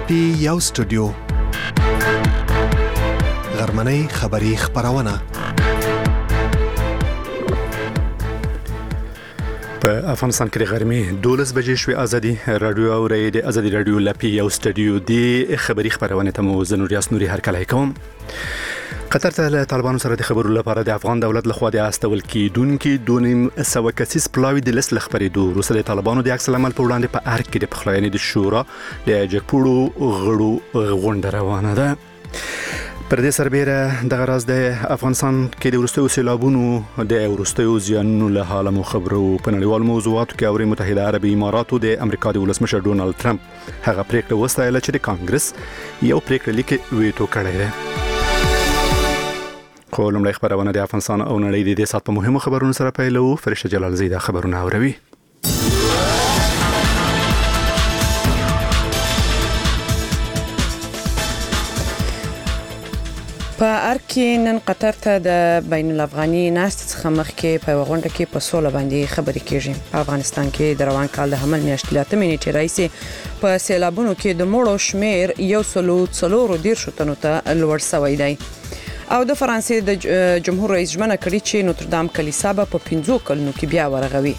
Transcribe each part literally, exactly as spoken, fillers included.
لپی یو سټوډیو غرمنۍ خبری خبرونه په افغانستان کې د غرمې دولس بجې شوې ازادي رادیو او د ازادي رادیو لپی یو سټوډیو دی خبری خبرونه ته مو زنور یاسنوري هر کله کوم. قطر ته له طالبانو سره د خبرو لپاره د افغان دولت لخوا د استول کیدونکو دونیم سو کسیس پلاوی د لس لخبرېدو وروسته د طالبانو د عکس العمل په وړاندې په ارګ کې د پخلاینې د شورا د جګپوړو غړو غونډه روانه ده. پر دې سربېره د غراز د افغانستان کې د ورستیو سیلابونو د ورستیو زیانونو له حاله مو خبرو په نړیوال موضوعاتو کې اوري. متحده عربي اماراتو د امریکا د ولسمشر ډونالد ټرمپ هغه پریکړه وستایله چې د کانګرس یو پریکړه لیک ویټو کړی دی. خو لومړی خبرونه د افغانستان او نړۍ د دې سات په مهمو خبرونو سره پیلو. فرشته جلال زیدا خبرونه اوروي. په ارکې نن قطر ته د بین الافغاني ناست څخه مخکې په غونډه کې په سوله باندې خبرې کیږي. په افغانستان کې د روان کال د حمل میاشتې لاته منېټې راځي په سیلابونو کې د مړو شمیر یو سلو څلور ډیر شتنو ته لوړ شوی دی. او د فرانسې د جمهور رئیس ژمنه کړې چې نوتردام کلیسا به په پنځو کلونو کې بیا ورغوي.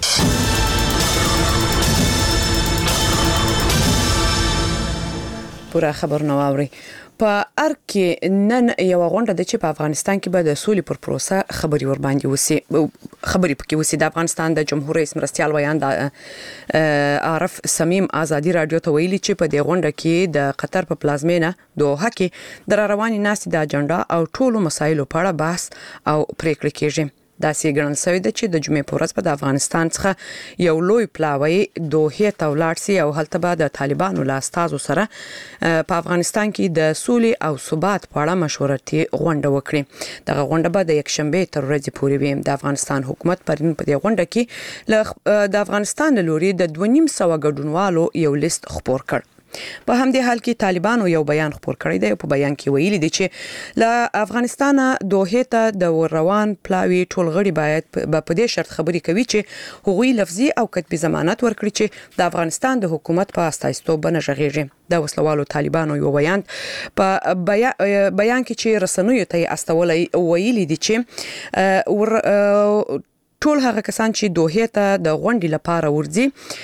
پورا خبرونه واوري. په ارګ کې نن یو غونډه د چې په افغانستان کې به د سولې پر پروسه خبري ور باندې وسی خبري پکې وسی. د افغانستان د جمهور رئیس مرستيال ویان د عارف سمیم ازادي رادیو ته ویلي چې په دې غونډه کې د قطر په پلازمینه دوحه کې د رواني ناستې د اجنډا او ټولو مسایلو په اړه بحث او پریکړه کیږي. دا سي ګڼل شوی دی چې د جمعې په ورځ په افغانستان څخه یو لوی پلاوی دوحه ته ولاړ سي او هلته به د طالبانو له استازو سره په افغانستان کې د سولې او ثبات په اړه مشورتي غونډه وکړي. دغه غونډه به د یکشنبه تر ورځې پورې وي. د افغانستان حکومت پرین په دې غونډه کې د افغانستان له لوري د دوه نیم سو ګډونوالو یو لیست خپور کړ. په همدې حال کې طالبانو یو بیان خپور کړی دی. په بیان کې ویلي دي چې له افغانستان دوحه ته د روان پلاوی ټولغړي باید په دې شرط خبري کوي چې حقوقي لفظي او کتبي ضمانت ورکړي چې د افغانستان د حکومت په استایستوب بنژغيږي. د وسلوالو طالبانو یو بیان په بیان کې چې رسنیو ته استولې ویلي دي چې ور ټول هغه کسان چې دوحه ته د غونډې لپاره ورځي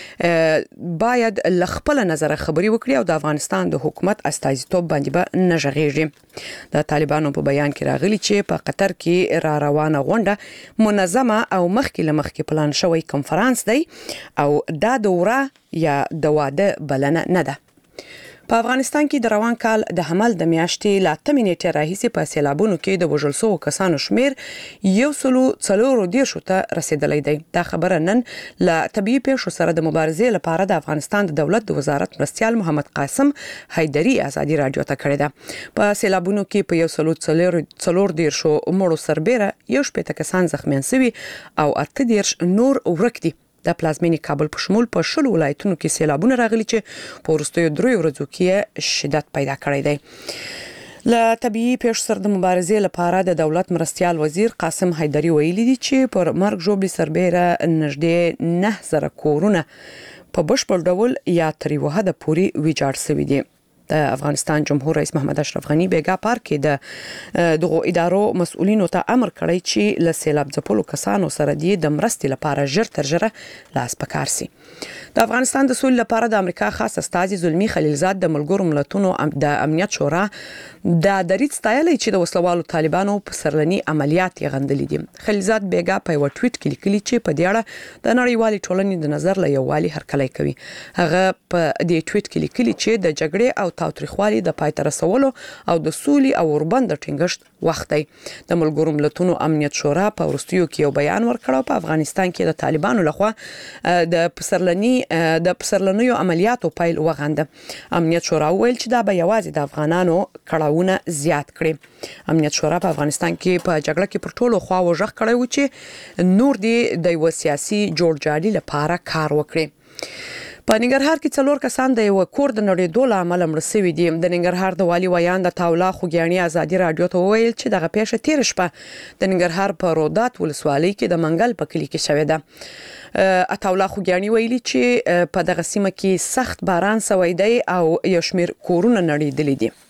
باید لخپل نظر خبري وکړي او د افغانستان د حکومت استازیتوب باندې به نژغيږي. د طالبانو په بیان کې راغلي چې په قطر کې را روانه غونډه منظمه او مخکې لمخکې پلان شوی کنفرانس دی او دا دوره یا د واده بلنه نه ده. په افغانستان کې د روان کال د حمل د میاشتې لاته منېټې راهیسې په سیلابونو کې د وژل شوو کسانو شمیر یو سلو څلور ډیر ته رسیدلی دی. دا خبره نن له طبيعي پیښو سره د مبارزې لپاره د افغانستان د دولت د وزارت مرستيال محمد قاسم حیدری ازادي رادیو ته کړی ده. په سیلابونو کې په یو سلو څلور ډیر شو مړو سربېره یو شپږ کسان زخمیان شوي او اته ډیر نور ورک دي. د پلازمینی کابل په شمول په شلو ولایتونو کې سیلابونه راغلي چې په وروستیو درې ورځو کې شدت پیدا کړی دی. له طبيعي پیښو سره د مبارزې لپاره د دولت مرستيال وزیر قاسم حیدری ویلي دي چې پر مرګ ژوبلې سربېره نږدې نه زره کورونه په بشپړ ډول یا تر یو حده پورې ویجاړ شوي دي. د افغانستان جمهور رئیس محمد اشرف غنی بیګا پارک د دغه ادارو مسؤلینو ته امر کړی چې له سیلاب ځپلو کسانو سره د مرستې لپاره ژر تر ژره لاس پکار سي. د افغانستان د سولې لپاره د امریکا خاص استازي زلمی خلیلزاد د ملګرو ملتونو د امنیت شورا د دریځ ستایلی چې د وسلوالو طالبانو په سرلني عملیات یې غندلي دي. خلیلزاد بیګا په یو ټویټ کې لیکلي چې په دې اړه د نړیوالې ټولنې د نظر له یووالي هرکلی کوي. هغه په دې ټویټ کې لیکلي چې د جګړې او تاوتریخوالي د پای ته رسولو او د سولې او اوربند ټینګښت وخت دی. د ملګرو ملتونو امنیت شورا په ورستیو کې یو بیان ورکړ په افغانستان کې د طالبانو لخوا د پسرلني د پسرلنیو عملیاتو پیل وغنده. امنیت شورا ویل چې دا به یوازې د افغانانو کړهونه زیات کړي. امنیت شورا په افغانستان کې په جګړه کې پر ټولو خواو ژغ کړی و چې نور دی د یو سیاسي جوړجاړي لپاره کار وکړي. په ننګرهار کې څلور کسان د یو کور د نړېدو له امله مړه شوي دي. د ننګرهار د والي ویان د تاولا خوګیاني ازادي رادیو ته وویل چې دغه پیښه تیر شپه د ننګرهار په رودات ولسوالۍ کې د منګل په کلی کې شوې ده. اتاولا خوګیاني ویلي چې په دغه سیمه کې سخت باران شوی دی او یو شمېر کورونه نړېدلي دي.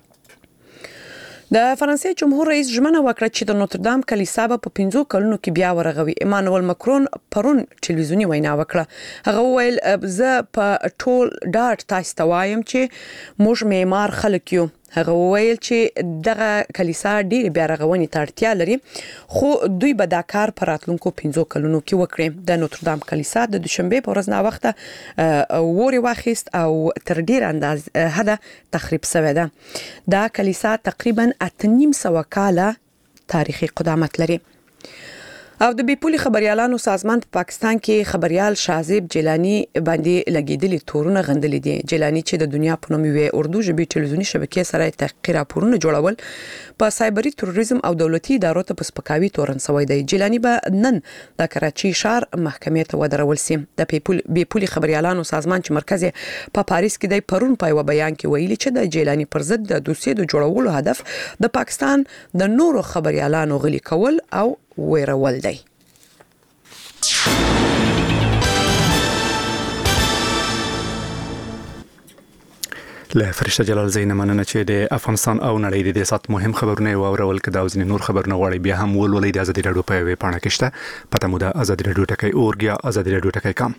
د فرانسې جمهور رئیس ژمنه وکړه چې د نوتردام کلیسا په پنځو کلونو کې بیا ورغوي. ایمانوئل ماکرون پرون ټلویزیوني وینا وکړه. هغه وویل زه په ټول ډاډ تاسو ته وایم چې موږ معمار خلک یو. هغه وویل چې دغه کلیسا ډېر بیا رغونې ته اړتیا لري خو دوی به دا کار په راتلونکو پنځو کلونو کې وکړي. د نوتردام کلیسا د دوشنبه په ورځ نا وخته ووري واخیست او تر ډیر انداز حد تخریب شوی ده. دا کلیسا تقریبا اته نیم سوه کاله تاریخي قدامت لري. او د بیپولي خبريالانو سازمان په پاکستان کې خبريال شازیب جیلانی باندې لګیدلي تورونه غندلي دي. جیلانی چې د دنیا په نوم وی اردو ژبې ټلویزیونی شبکې سره تحقیق راپورونه جوړول په سایبري تروریزم او دولتي ادارو ته په سپکاوي تورن سوی دی. جیلانی به نن د کراچي ښار محکمې ته ودرول سي. د بیپولي خبريالانو سازمان چې مرکز په پاریس کې دی پرون په یو بیان کې ویلي چې د جیلانی پر ضد د دوسیې د جوړولو هدف د پاکستان د نورو خبريالانو غلي کول او ویرول دی. له فرشته جلال زین مننه چې د افغانستان او نړۍ د سات مهم خبرونه واورول کده او ځینې نور خبرونه غواړي بیا هم ولولئ د ازادي رادیو په ویب پاڼه کې شته پته مو د ازادي رادیو ټکی اورګیا ازادي رادیو ټکی کام.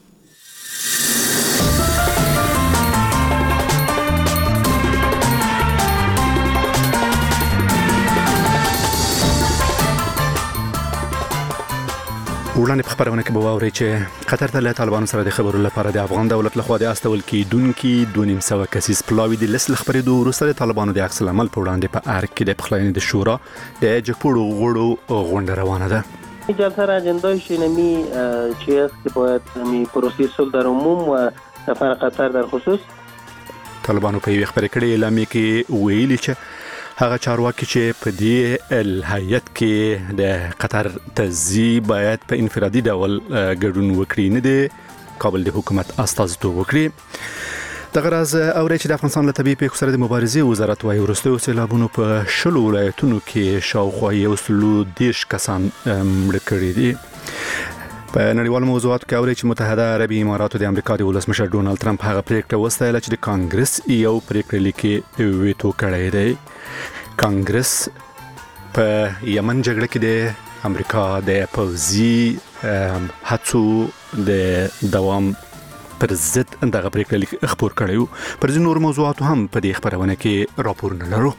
وړاندې په خبرونه کې به واوري چې قطر ته له طالبانو سره د خبرو لپاره د افغان دولت لخوا د استول کېدونکي دوه نیم سوه کسیز پلاوی د لس خبرېدو وروسته د طالبانو د عکس العمل په وړاندې په ارګ کې د پخلاینې د شورا د جګپوړو غړو غونډه روانه ده. جلسه را اجندای شینمی چی است که باید می پروسه صلح در عموم و سفر قطر در خصوص. طالبانو په یو خبرې کړې اعلامیه کې ویلي چې هغه چارواکي چې په دې الهیت کې د قطر تزي باید په انفرادي ډول ګډون وکړي نه د کابل د حکومت استازیتوب وکړي. دغه راز اوري چې د افغانستان له طبيعي پیښو سره د مبارزې وزارت وايي وروستیو سیلابونو په شلو ولایتونو کې شاوخوا یو سلو دیش کسان مړه کړي دي. په نړیوالو موضوعاتو کې اوري چې متحده عربي اماراتو د امریکا د ولسمشر ډونالد ټرمپ هغه پریکړه وستایله چې د کانګرس یو پریکړه لیکي ویټو کړی دی. کانګرس په یمن جګړه کې د امریکا د پوځي هڅو د دوام پر ضد دغه پریکړه لیک خبر کړیو. پر ځینو نور موضوعاتو هم په دې خبرونه کې راپورونه لرو.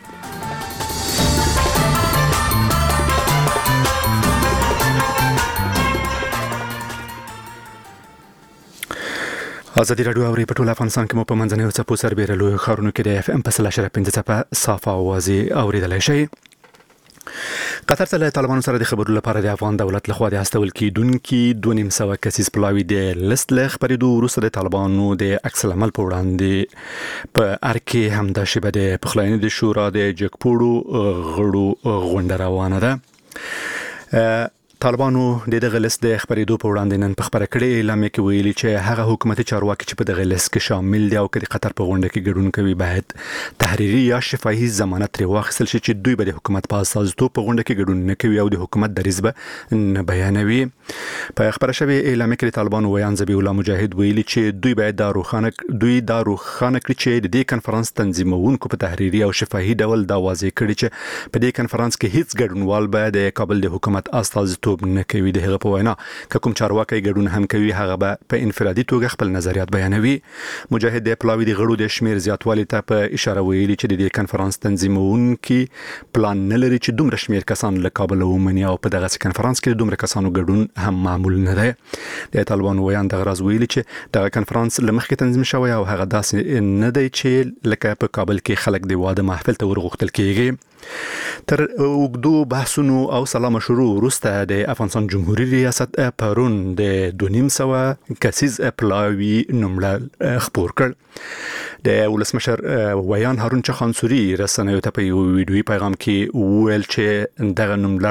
ازادي رادیو اوري په ټول افغانستان کې مو په منځنۍ او څپو سربېره لوی ښارونو کې د اف ام په سل شره پنځه څپه صافه اوازې اوریدلای شئ. قطر ته له طالبانو سره د خبرو لپاره د افغان دولت لخوا د استول کېدونکي دوه نیم سوه کسیز پلاوی د لست له خبرېدو وروسته د طالبانو د عکس العمل په وړاندې په ارګ کې همدا شیبه د پخلاینې د شورا د جګپوړو غړو غونډه روانه ده. طالبانو د دغه لیست د خبرېدو په وړاندې نن په خبره کړې اعلامیه کې ویلي چې هغه حکومتي چارواکي چې په دغه لیست کې شامل دي او کله قطر په غونډه کې ګډون کوي باید تحریري یا شفاهي ضمانت لري واخیستل شي چې دوی به د حکومت په اساس په غونډه کې ګډون نه کوي او د حکومت دریځ به نه بیانوي. په خبره شوی اعلامیه کې طالبانو ویان ذبیح الله مجاهد ویلي چې دوی باید د روخانه دوی د روخانه کړي چې د دې کنفرانس تنظیمونکو په تحریري او شفاهي ډول دا واضح کړي چې په دې کنفرانس کې هیڅ ګډونوال به د کابل د حکومت استازیتوب نه کوي. د هغه په وینا کوم چارواکي ګډون هم کوي هغه به په انفرادي توګه خپل نظریات بیانوي. مجاهد د پلاوی د غړو د شمیر زیاتوالي ته په اشاره ویلي چې د کنفرانس تنظیمونکي پلان نه لري چې دومره شمیر کسان له کابل ومني او په دغه کنفرانس کې دومره کسانو ګډون هم معمول نه دی. د طالبانو ویان دغه راز ویلي چې دغه کنفرانس لمخکې تنظیم شوی او هغه داسې نه دی چې لکه په کابل کې خلک د واده محفل ته ورغوښتل کیږي. تر وګدو بحثونو او سلام شروع وروسته د افغانستان جمهوریت ریاست پرون د دوه نیم سوه کسیز پلاوی نومړه خبر کړ. د ولسمشر ویان هارون چخانسوري رسنیو ته په یو ویډیوي پیغام کې ویل چې دغه نومړه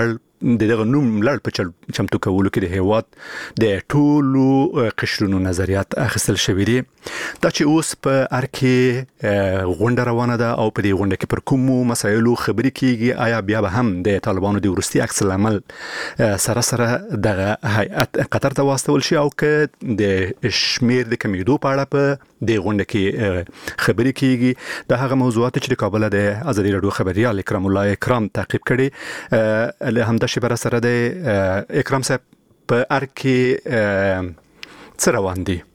دغه نوم لړ په چمتو کولو کې د هیواد د ټولو قشرونو نظریات اخیستل شوې دي. دا چې اوس په ارکه غونډه روانه ده او په دې غونډه کې پر کومو مسایلو خبرې کیږي، آیا بیا به هم د طالبانو د ورستي عکس العمل سره سره دغه هیئت قطر ته واستول شي او که د شمیر د کمیدو په اړه په د غونډه کې خبرې کیږي؟ دا هغه موضوعات چې د کابل د ازادي راډیو خبريال اکرام الله اکرام تعقیب کړي. له همدا شبره سره د اکرام صاحب په ارکه څه روان دي؟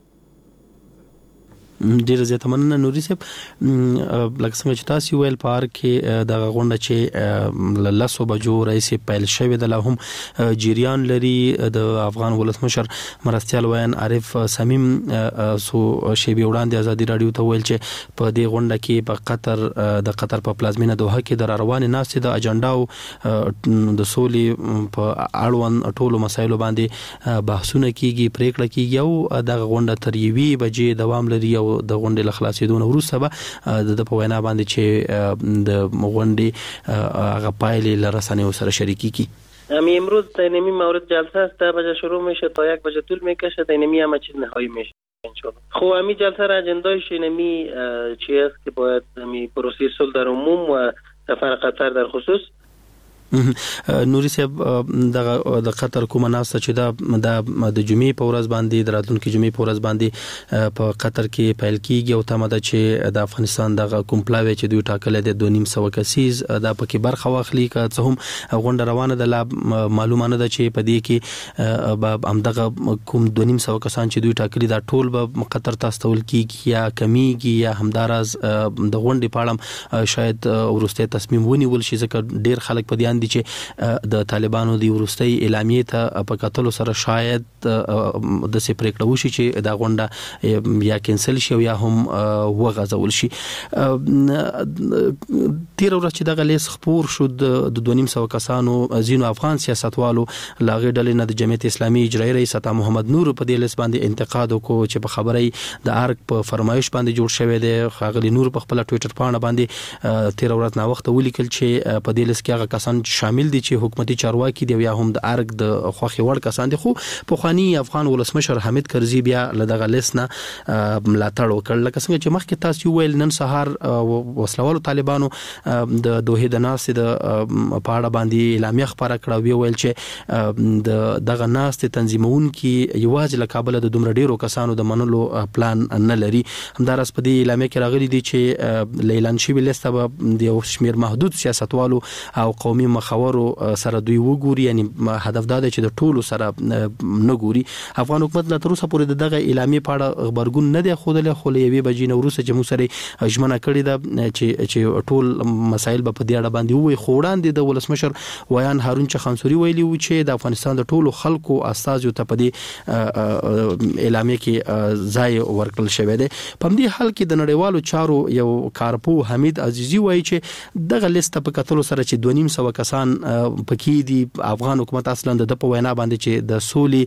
ډیر زیات مننه نوري صاحب. لکه څنګه چې تاسو ویل په اړه کې د غونډه چې لاسو بجو رئیس پیل شوی د لهم جریان لري د افغان ولسمشر مرستيال ویان عارف صمیم سو شیبي وړاندې ازادي رادیو ته ویل چې په دې غونډه کې په قطر د قطر په پلازمینه دوحه کې د روان ناستې د اجنډا د سولې په اړوند ټولو مسایلو باندې بحثونه کیږي، پریکړه کیږي او د غونډه تر یوې بجې دوام لري او د غونډې له خلاصېدو وروسته به د په وینا باندې چې د غونډې هغه پایلې له رسنیو سره شریکي کی. امی امروز تینمی مورد جلسه است، ده بجه شروع میشه تا یک بجه طول میکشه، تینمی همه چیز نهایی میشه انشالله. خب امی جلسه را اجندایش اینمی چی است که باید امی پروسه صلح در عموم و سفر قطر در خصوص نوري صاحب د قطر کومه ناسته چې دا د جمعې په ورځ باندې د راتلونکي جمعې په ورځ باندې په قطر کې پیل کیږي او تمه ده چې د افغانستان د کومپلاوي چې دوی ټاکل دي دوه نیم سو کسیز دا پکې برخه واخلي. که څه هم غونډه روانه ده، معلومه نه ده چې په دې کې به همدغه کوم دوه نیم سو کسان چې دوی ټاکلي دا ټول به قطر ته استول کیږي یا کمیږي یا همداراز د غونډې په اړه شاید ورسته تصمیم ونیول شي، ځکه ډیر خلک په دې دي چې د طالبانو د ورستۍ اعلامیه ته په کتلو سره شاید د سي پریکړه وشي چې دا غونډه یا کینسل شي یا هم وغځول شي. تیر ورځ چې دغه لیست خبر شو د دوه نیم سو کسانو زینو افغان سیاستوالو لاغې ډلې نه د جمعیت اسلامي اجرایي رئیس عطا محمد نور په دې لیست باندې انتقاد وکړو چې په خبرې د ارګ په فرمایش باندې جوړ شوی دی. خاغلی نور په خپل ټوئیټر پاڼه باندې تیر ورځ نا وخت ولیکل چې په دې لیست کې هغه کسان شامل دي چې حکومتي چارواکي دی یا هم د ارګ د خوخي وړ کسان دي. خو په خواني افغان ولسمشر حمید کرزي بیا لدغه لیسنه ملاتړ وکړ. لکه څنګه چې مخکې تاسو ویل نن سهار وسلوالو طالبانو د دوه د ناس د پاړه باندې اعلامیه خبره کړه، وی ویل چې د دغه ناس تنظیمون کې یوازې له کابل د دومره ډیرو کسانو د منلو پلان نه لري. همدارس په دې اعلامیه کې راغلي دي چې اعلان شوی لیسته به د شمیر محدود سیاستوالو او قومي مخاورو سره دوی وګوري، یعنی هدف دا دی چې د ټولو سره نه ګوري. افغان حکومت لا تر اوسه پورې دغه اعلامیه په اړه خبرګون نه دی خوده، خو له یوې بجې نو وروسته چې موږ سره ژمنه کړې ده چې چې ټول مسایل په دې اړه باندې وي. خو وړاندې د ولسمشر ویان هارون چخانسوري ویلي و چې د افغانستان د ټولو خلکو استازو ته په دې اعلامیه کې ځای ورکړل شوی دی. په دې حال کې د نړیوالو چارو یو کارپو حمید عزیزي وایي چې دغه لیست په کتلو سره چې دوه نیم سو کسان پکې دي، افغان حکومت اصلا د په وینا باندې چې د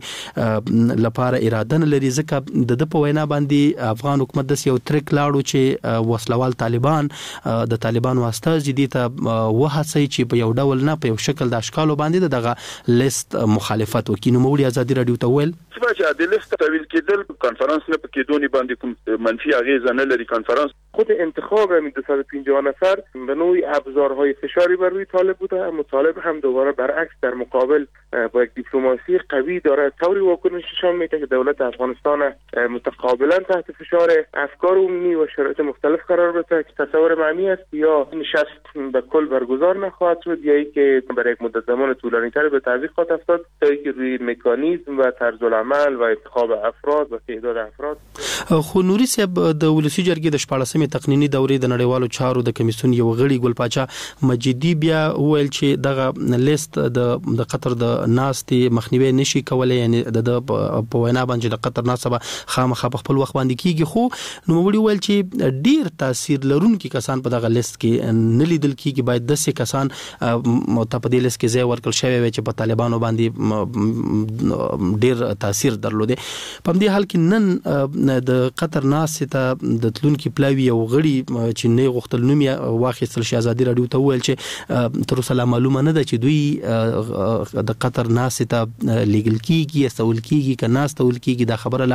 سولې لپاره اراده نه لري، ځکه د په وینا باندې افغان حکومت د یو تریک لاړو چې وسلوال طالبان د طالبانو استاذ دي ته وهڅي چې په یو ډول نه په یو شکل د اشکالو باندې دغه لیست مخالفت وکړي. نو مولي ازادي رادیو ته ویل چې د لیست تحویل کېدل کانفرنس نه پکې دونی باندې کوم منفی اغیزه نه لري. کانفرنس خود انتخاب همین دو صد و پنجاه نفر به نوعی ابزارهای فشاری بر روی طالب بوده، اما طالب هم دوباره برعکس در مقابل با یک دیپلماسی قوی داره طوری واکنش نشان میده که دولت افغانستان متقابلا تحت فشار افکار عمومی و شرایط مختلف قرار بده که تصور معنی است یا نشست به کل برگزار نخواهد شد یا اینکه برای یک مدت زمان طولانی‌تر به تعویق خواهد افتاد تا اینکه روی مکانیزم و طرز العمل و انتخاب افراد و تعداد افراد. خو نوري صاحب د ولسی جرګې د شپاړسمې تقنینی دورې د نړیوالو چارو د کمیسیون یو غړي ګل پاچا مجیدی بیا ویل چې دغه لیست د د قطر د ناستې مخنیوي نشي کولای، یعنی د په وینا باندې د قطر ناسبه خامخا په خپل وخت باندې کیږي. خو نو وړي ویل چې ډیر تاثیر لرونکي کسان په دغه لیست کې نه لیدل کیږي، باید د سه کسان ته په دې لیست کې ځای ورکړل شوی وي چې په طالبانو باندې ډیر تاثیر درلوده. په دې حال کې نن د قطر ناسته د تلونکو پلاوی او غړي چې نه غوښتل نوم یې واخیستل شي ازادي رادیو ته ویل چې تر اوسه معلومه نه ده چې دوی د قطر ناسته لیګل کیږي استول کیږي که ناسته ول کیږي دا خبره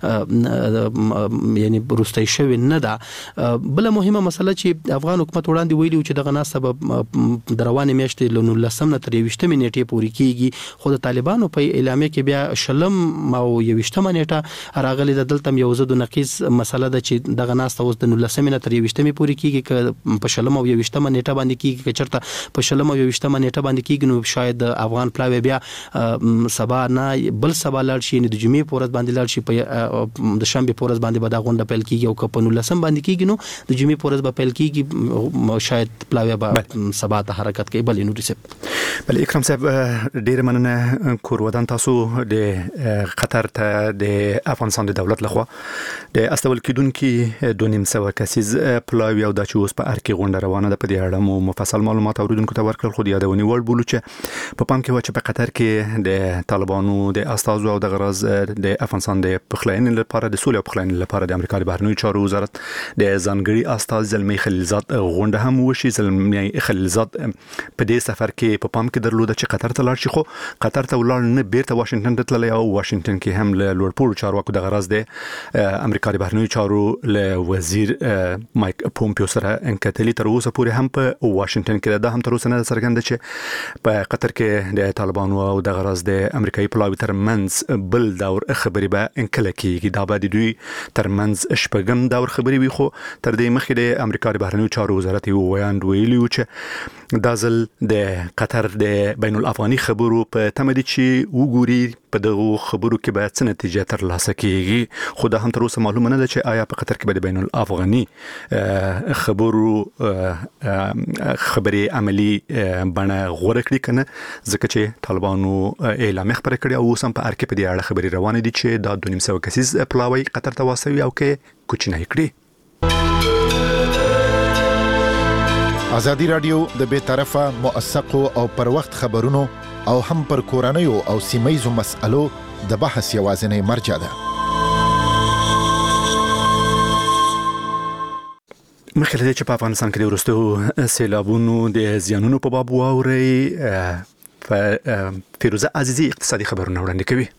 لا یعنی پروستای شوی نه ده. بل مهمه مسله چې افغان حکومت وړاندې ویلي چې دغه ناسته به دروانې میاشتې له نولسم نه تر یویشتمې نیټې پورې کیږي، خو د طالبانو په اعلامیه کې بیا شلم او یویشتمه نیټه راغلي ده. دلته یو زده نقیص مسله ده چې دغه ناسته اوس د نولسمې نه تر یویشتمې پورې کیږي، که په شلم او یویشتمه نیټه باندې کیږي، که چرته په شلم او یویشتمه نیټه باندې کیږي نو شاید افغان پلاوی بیا سبا نه بل سبا لاړ شي، د جمعې په ورځ باندې لاړ شي، په د شنبه په ورځ باندې به دا غونډه پیل کیږي او که په نولسم باندې کیږي نو د جمعې په ورځ به پیل کیږي، شاید پلاوی به سبا ته حرکت کوي. بل نوري سپ بل اکرام صاحب ډیر مننه کور ودان تاسو د قطر ته د افغانستان د دولت لخوا د استول کیدونکو دوه نیم سوه کسیز پلاوی او د چې اوس په ارکی غونډه روانه ده، په دې اړه مو مفصل معلومات اوریدونکو ته ورکړل. خو د یادونې وړ بولو چې په پام کې و چې په قطر کې د طالبانو د استازو او د غرض د افغانستان د پخلاینې لپاره د سولې او پخلاینې لپاره د امریکا د بهرنیو چارو وزارت د ځانګړي استاذ زلمی خلیلزاد غونډه هم وشي. زلمی خلیلزاد په دې سفر کې په پام کې درلوده چې قطر ته لاړ شي، خو قطر ته ولاړ نه، بیرته واشنگټن ته تللی او واشنگټن کې هم له لوړپوړو چارواکو د غرض د امریکا د بهرنیو چارو له وزیر مایک پومپیو سره انکتلی تر اوسه پورې هم په واشنگټن کې ده. هم تر اوسه نه څرګنده چې په قطر کې د طالبانو او د غرض د امریکایي پلاوی ترمنځ بل دور خبرې به انکله کېږي. دا به د دوی ترمنځ شپږم دور خبرې وي، خو تر دې مخکې د امریکا د بهرنیو چارو وزارت یو ویاند ویلي و چې دا ځل د قطر د بین الافغاني خبرو په تمه دي چې وګوري په دغه خبرو کې به څه نتیجه ترلاسه کیږي. خو دا هم تر اوسه معلومه نه ده چې آیا په قطر کې به د بین الافغاني خبرو خبرې عملی بڼه غوره کړي کنه، ځکه چې طالبانو اعلان خبره کړی او اوس هم په ارکه په دې اړه خبرې روانې دي چې دا دوه نیم سوه کسیز پلاوی قطر ته واسوي او کې کوچنی کړي. ازادي رادیو د بے طرفه موثقو او پر وخت خبرونو او هم پر کورنیو او سیمایزو مسألو د بحث یوازینی مرجع ده. مخکې له دې چې په افغانستان کې د وروستیو سیلابونو د زیانونو په باب واورئ، فیروزه عزیزی اقتصادي خبرونه وړاندې کوي.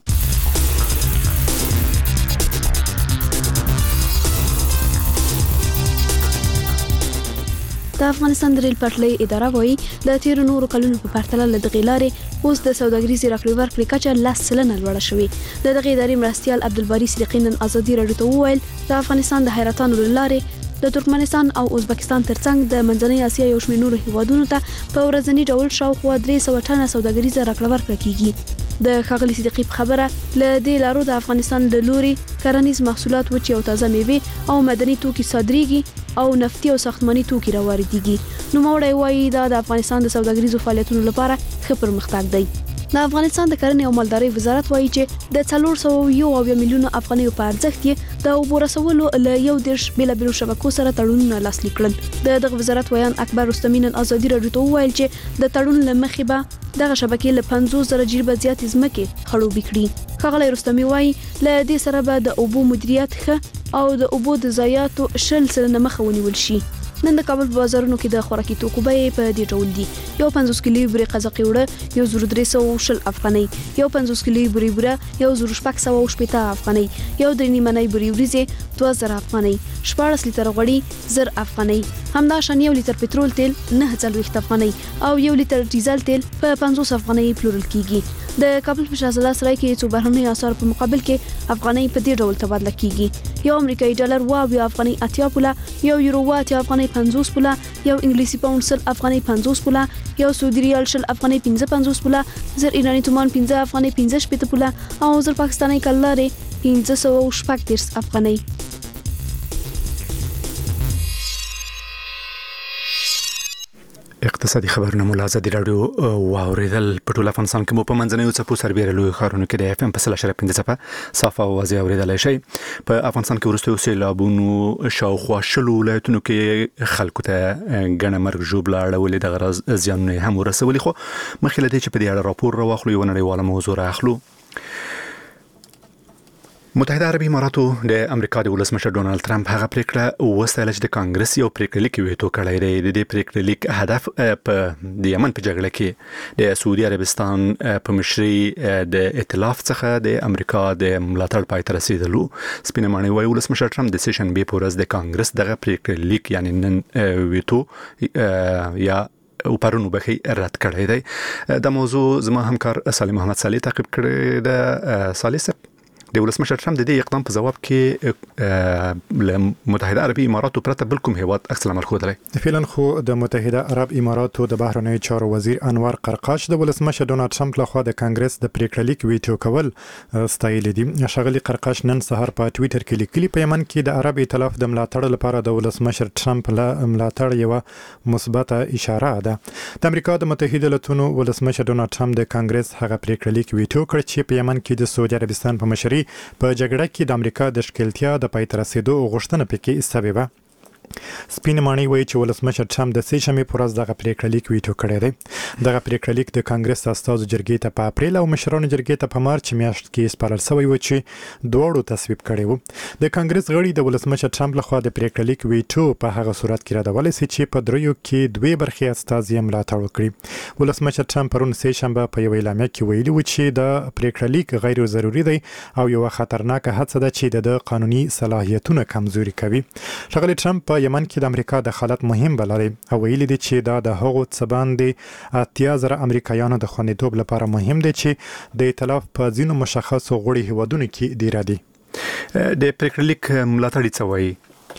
د افغانستان د ریل پټلۍ اداره وایي د تیر نورو کلونو په پرتله له دغې لارې اوس د سوداګریزې راکړې ورکړې کچه لس سلنه لوړه شوې. د دغې ادارې مرستیال عبدالباري صدیقي نن ازادي راډیو ته وویل د افغانستان د حیرتانو له لارې د ترکمنستان او ازبکستان ترڅنګ د منځنۍ اسیا یو شمېر نورو هیوادونو ته په ورځني ډول شاوخوا درې سوه ټنه سوداګریزه راکړه ورکړه کیږي. د ښاغلي صدیقي په خبره له دې لارو د افغانستان له لوري کرنیز محصولات وچې او تازه میوې او مدني توکي صادریږي او نفتي او ساختماني توکي راواردېږي. نوموړی وایي دا د افغانستان د سوداګریزو فعالیتونو لپاره ښه پرمختګ دی. د افغانستان د کرنې او مالدارۍ وزارت وایي چې د څلور سوه یو اویا میلیونه افغانیو په ارزښت یې د اوبو رسولو له یو دېرش بېلابېلو شبکو سره تړونونه لاسلیک کړل. د دغه وزارت ویان اکبر رستمي نن ازادي راډیو ته وویل چې د تړون له مخې به دغه شبکې له پنځوس زره جریبه زیاتې ځمکې خړوبې کړي. ښاغلی رستمي وایي له دې سره به د اوبو مدیریت ښه او د اوبو د ضایعاتو شل سلنه مخه ونیول شي. نن د کابل په بازارونو کې د خوراکي توکو بیې په دې ډول دي: یو پنځوس کیلو بورې قزاقي وړه یو زر درې سوه شل افغانۍ، یو پنځوس کیلو بورې بوره یو زر شپږ سوه شپېته افغانۍ، یو درې نیمنۍ بورې وریځې دوه زره افغانۍ، شپاړس لیتره غوړي زر افغانۍ، همداشان یو لیتر پټرول تیل نهه څلوېښت افغانۍ او یو لیتر ډیزل تیل په پنځوس افغانۍ پلورل کیږي. د کابل په شهزاده سرای کې څو بهرنۍ اسعار په مقابل کې افغانۍ په دې ډول تبادله کیږي: یو امریکایي ډالر اوه اویا افغانۍ اتیا پوله، یو یورو اوه اتیا افغانۍ پنځوس پوله، یو انګلیسي پاوند سل افغانۍ پنځوس پوله، یو سعودي ریال شل افغانۍ پنځه پنځوس پوله، زر ایراني تومان پنځه افغانۍ پنځه شپېته پوله او زر پاکستاني کلارې پنځه سوه شپږ دېرش افغانۍ. اقتصادي خبرونه مو ازادي راډیو واوریدل. په ټول افغانستان کې مو په منځنیو څپو سربېره لوی ښارونو کې د اف ام په سل اشاریه پنځه څپه صافه اوازې اوریدلی شئ. په افغانستان کې وروستیو سیلابونو شاوخوا شلو ولایتونو کې خلکو ته ګڼه مرګ ژوبله اړولې، دغه راز زیانونه یې هم ورسولي. خو مخکې له دې چې په دې اړه راپور راواخلو یوه نړیواله موضوع رااخلو. متحده عربي اماراتو د امریکا د ولسمشر ډونالد ترامپ هغه پریکړه وستایل چې د کانګرس یو پریکړه لیک ویټو کړی دی. د دې پریکړه لیک هدف په د یمن په جګړه کې د سعودي عربستان په مشرۍ د ائتلاف څخه د امریکا د ملاتړ پای ته رسیدلو. سپینه ماڼۍ وايي ولسمشر ترامپ د سیشن بي پورز د کانګرس دغه پریکړه لیک یعنی نن ویټو یا او پرونو بخي رد کړی دی. د موضوع زما همکار صالح محمد صالح تعقیب کړی د صالح د ولسمشر ترامپ د دې اقدام په جواب کې له متحده عربي اماراتو پرته بل کوم هیواد عکس العمل ښودلی. فعلا خو د متحده عرب اماراتو د بهرنیو چارو وزیر انور قرقاش د ولسمشر ډونالد ترامپ لخوا د کانګرس د پریکړه لیک ویټو کول ستایلی دي. شغلی قرقاش نن سهار په ټوئیټر کې لیکلي په یمن کې د عرب ائتلاف د ملاتړ لپاره د ولسمشر ترامپ له ملاتړ یو مثبته اشاره ده. د امریکا د متحده ایالاتونو ولسمشر ډونالد ترامپ د کانګرس هغه پریکړه لیک ویټو کړ چې په یمن کې د سعودي عربستان په مشرۍ په جګړه کې د امریکا د ښکېلتیا د پای ته رسیدو غوښتنه پکې سبب وه. سپینه ماڼۍ وایي چې ولسمشر ترامپ د سې شنبې پر ورځ دغه پریکړه لیک ویټو کړی دی. دغه پریکړه لیک د کانګرس استازو جرګې ته په اپریل او مشرانو جرګې ته په مارچ میاشت کې سپارل شوی و چې دواړو تصویب کړی و. د کانګرس غړي د ولسمشر ترامپ لخوا د پریکړه لیک ویټو په هغه صورت کې ردولی سي چې په دریو کې دوه برخې استازي یې ملاتړ وکړي. ولسمشر ترامپ پرون سې شنبه په یو اعلامیه کې ویلي و چې د پریکړه لیک غیر ضروري دی او یو خطرناکه هڅه ده چې د قانوني صلاحیتونو کمزوري کوي. ښاغلی ترامپ په یمن کې د امریکا د حالت مهم بللی او ویلي دي چې دا د هغو څه باندې اتیا زره امریکایانو د خوندیتوب لپاره مهم دي چې د ائتلاف په ځینو مشخصو غړي هیوادونو کې ډیره دي. د پریکړه لیک ملاتړي څه وایي؟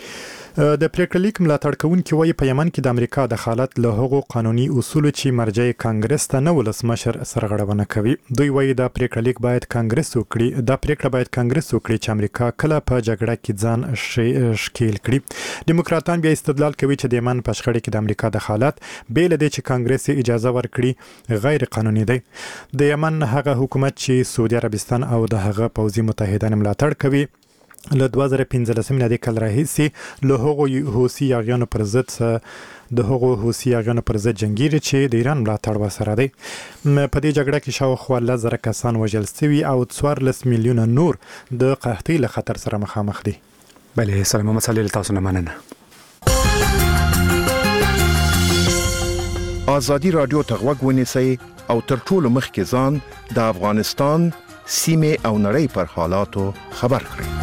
د پریکړه لیک ملاتړ کوونکي وایي په یمن کې د امریکا د حالت له هغو قانوني اصولو چې مرجع کانګرس ته نه ولسمشر سرغړونه کوي. دوی وایي دا پریکړه لیک باید کانګرس وکړي دا پریکړه باید کانګرس وکړي چې امریکا کله په جګړه کې ځان ښکیل کړي. دیموکراتان بیا استدلال کوي چې د یمن په شخړه کې د امریکا د حالت بیل دی چې کانګرس اجازه ورکړي غیر قانوني دی. د یمن هغه حکومت چې سعودي عربستان او د هغه پوځي متحدان ملاتړ کوي له دوه زره پنځلسم نه د کال راهیسې له هغو حوثي یاغیانو پر ضد د هغو حوثي یاغیانو پر ضد جنګیږي چې د ایران ملاتړ ورسره دی. په دې جګړه کې شاوخوا لس زره کسان وژل شوي او څوارلس میلیونه نور د قحطۍ له خطر سره مخامخ دي. بله سلام محمد صالح له تاسو نه مننه. آزادي رادیو ته غوږ ونیسئ او تر ټولو مخکې ځان د افغانستان سیمې او نړۍ پر حالاتو خبر کړئ.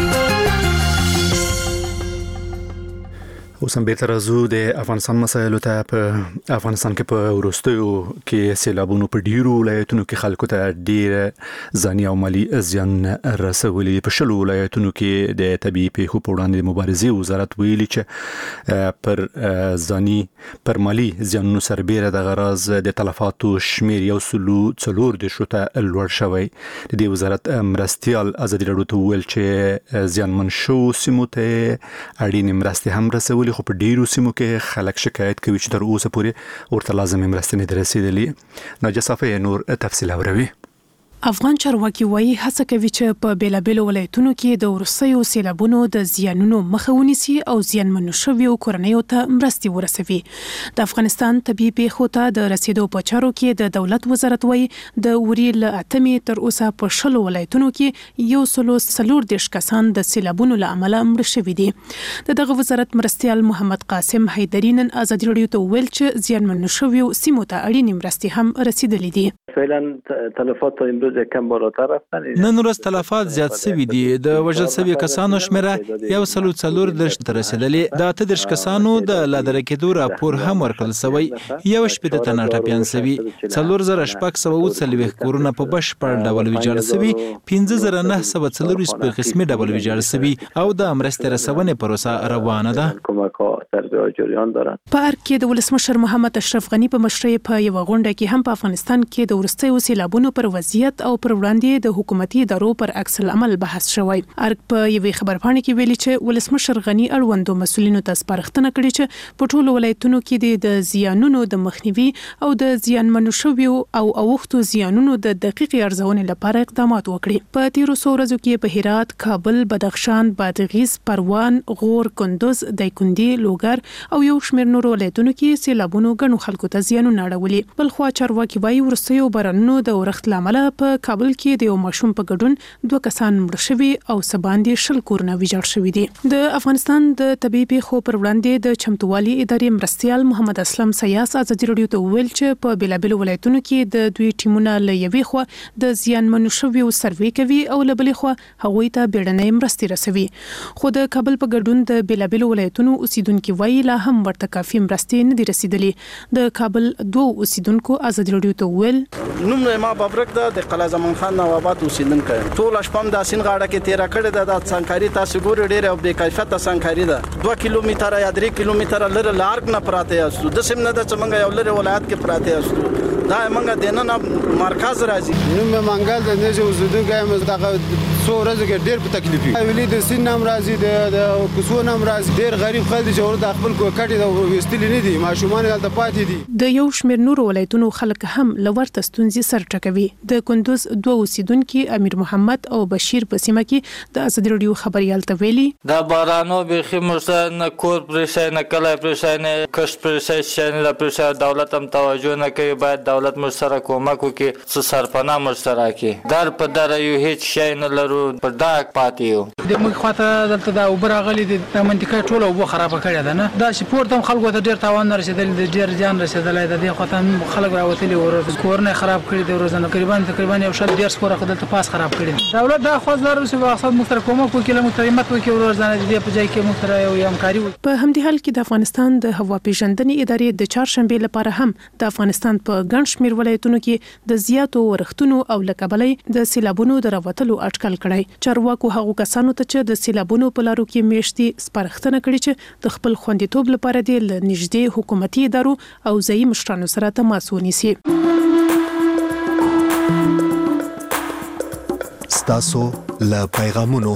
اوس هم بیرته راځو د افغانستان مسایلو ته. په افغانستان کې په وروستیو کې سیلابونو په ډیرو ولایتونو کې خلکو ته ډیر ځاني او مالی زیان رسولي. په شلو ولایتونو کې د طبيعي پیښو په وړاندې د مبارزې وزارت ویلي چې پر ځاني پر مالی زیانونو سربېره د غراض د تلفاتو شمیر یو سلو څلور د شته لوړ شوی. د دې وزارت مرستيال ازادي راډیو ته ویل چې زیانمن شو سیمو ته اړینې مرستې هم رسولي خو په ډیرو سیمو کې خلک شکایت کوي چې تر اوسه پورې ورته لازمي مرستې نه رسیدلې. ناجیه صافی نور تفصیل اوروي. افغان چارواکي وایي هڅه کوي چې په بیلابېلو ولایتونو کې د ورسېو سیلابونو د زیانونو مخه ونیسي او زیانمنو شویو کورنیو ته مرستې ورسوي. د افغانستان طبيعي پیښو ته د رسیدو په چارو کې د دولت وزارت وایي د اوري له اتمې تر اوسه په شلو ولایتونو کې یو سلو څلور دېرش کسان د سیلابونو له امله مړه شوي دي. د دغه وزارت مرستيال محمد قاسم حیدري نن ازادي راډیو ته ویل چې زیانمنو شویو سیمو ته اړینې مرستې هم رسیدلې دي. فعلا تلفات امروز کم بالاتر رفتن. نن ورځ تلفات زیات شوي دي. د وژل شوي کسانو شمیره یو سلو څلور دېرش ته رسیدلې. د اته دېرش کسانو د لادرکه کېدو راپور هم ورکړل شوی. یو شپږ تنه ټپیان شوي. څلور زره شپږ سوه اووه څلوېښت کورونه په بشپړ ډول ویجاړ شوي. پنځه زره نه سوه څلور په قسمي ډول ویجاړ شوي او د مرستې رسونې پروسه روانه ده. په ارګ کې د ولسمشر محمد اشرف غنی په مشرۍ په یو غونډه کې هم په افغانستان کې د ورستیو سیلابونو پر وضعیت او پر وړاندې د حکومتي ادارو پر عکس العمل بحث شوی. ارګ په یوې خبرپاڼې کې ویلي چې ولسمشر غنی اړوندو مسولینو ته سپارښتنه کړې چې په ټولو ولایتونو کې د زیانونو د مخنیوي او د زیانمنو شویو او اوښتو زیانونو د دقیقې ارزونې لپاره اقدامات وکړي. په تیرو څو ورځو کې په هرات، کابل، بدخشان، بادغیس، پروان، غور، کندوز، دایکنډي، لوګر او یو شمېر نورو ولایتونو کې سیلابونو ګڼو خلکو ته زیانونه اړولي. بل خوا چارواکي وایي ورستیو بارانونو د اورښت له امله په په کابل کې د یو ماشوم په ګډون دوه کسان مړ شوي او سباندې شل کورونه ویجاړ شوي دي. د افغانستان د طبي پیښو پر وړاندې د چمتووالي ادارې مرستيال محمد اسلم سیاس ازادي رادیو ته ویل چې په بیلابل ولایتونو کې د دوی ټیمونه له یوې خوا د زیانمنو شویو سروې کوي او له بلې خوا هغوی ته بیړنۍ مرستې رسوي. خو د کابل په ګډون د بیلابل ولایتونو اوسیدونکو وایي لا هم ورته کافي مرستې نه دي رسیدلې. د کابل دوه اوسیدونکو ازادي رادیو ته ویل نوم ما ببرک ده د قلعه زمان خان نوابات اوسیدونکو ټول شپم د سین غاړه کې تیر کړه د څنګهاري تاسو ګور ډېر او بې کیفیته څنګهاري ده دوه کیلومتره یا درې کیلومتره لره لارګ نه پراته یاستو د سیم نه د څنګه یو لره ولایت کې پراته یاستو دا منګه دینه نه مرکز راځي نوم منګل د نه اوسیدونکو هم دغه څو ورځې کې ډېر په تکلیف وي ویلي د سین نام راځي د کوڅو نام راځي ډېر غریب خلک چې ورته خپل کوکټي د وستل نه دي ماشومان دلته پاتې دي. د یو شمېر نور ولایتونو خلک هم لورته ستونزې سر ټکوي. د کندوز دوه اوسیدونکو امیر محمد او بشیر په سیمه کې د ازادي رادیو خبريال ته ویلي دا بارانو به خمرسه نه کور پرې نه کله پرې نه کښ پرې چې نه پرې دولت هم توجه نه کوي باید دولت مر سره کومک وکړي څه سرپناه مر سره کوي در په در یو هیڅ شی نه لرو پر داګ پاتې یو د موږ خاطر دلته دا اوبر غلي د منطقه ټوله وبو خراب کړی ده نه دا سپورت هم خلکو ته ډیر تاوان رسیدل د ډیر ځان رسیدل د دې خاطر خلک راوتلي ور کورونه خراب کړی د ورځنه تقریبا تقریبا یو شل ډیر سپور خدای ته پاس خراب کړی دولت دا خو زر رسو مقصد محترم کومه محترمت وکي ورځنه دې په ځای کې محترم یو همکاري په همدې حال کې د افغانستان د هوا پیژندنې ادارې د چهارشنبه لپاره هم د افغانستان په ګڼ شمېر ولایتونو کې د زیاتو ورښتونو او لکبلې د سیلابونو د راوتلو اټکل کړی. چارواکو هغو کسانو ته چې د سیلابونو په لارو کې میشتي سپارښتنه کړې چې د خپل خوندیتوب لپاره د نږدې حکومتي ادارو او ځایي مشرانو سره تماس ونیسي. ستاسو له پیغامونو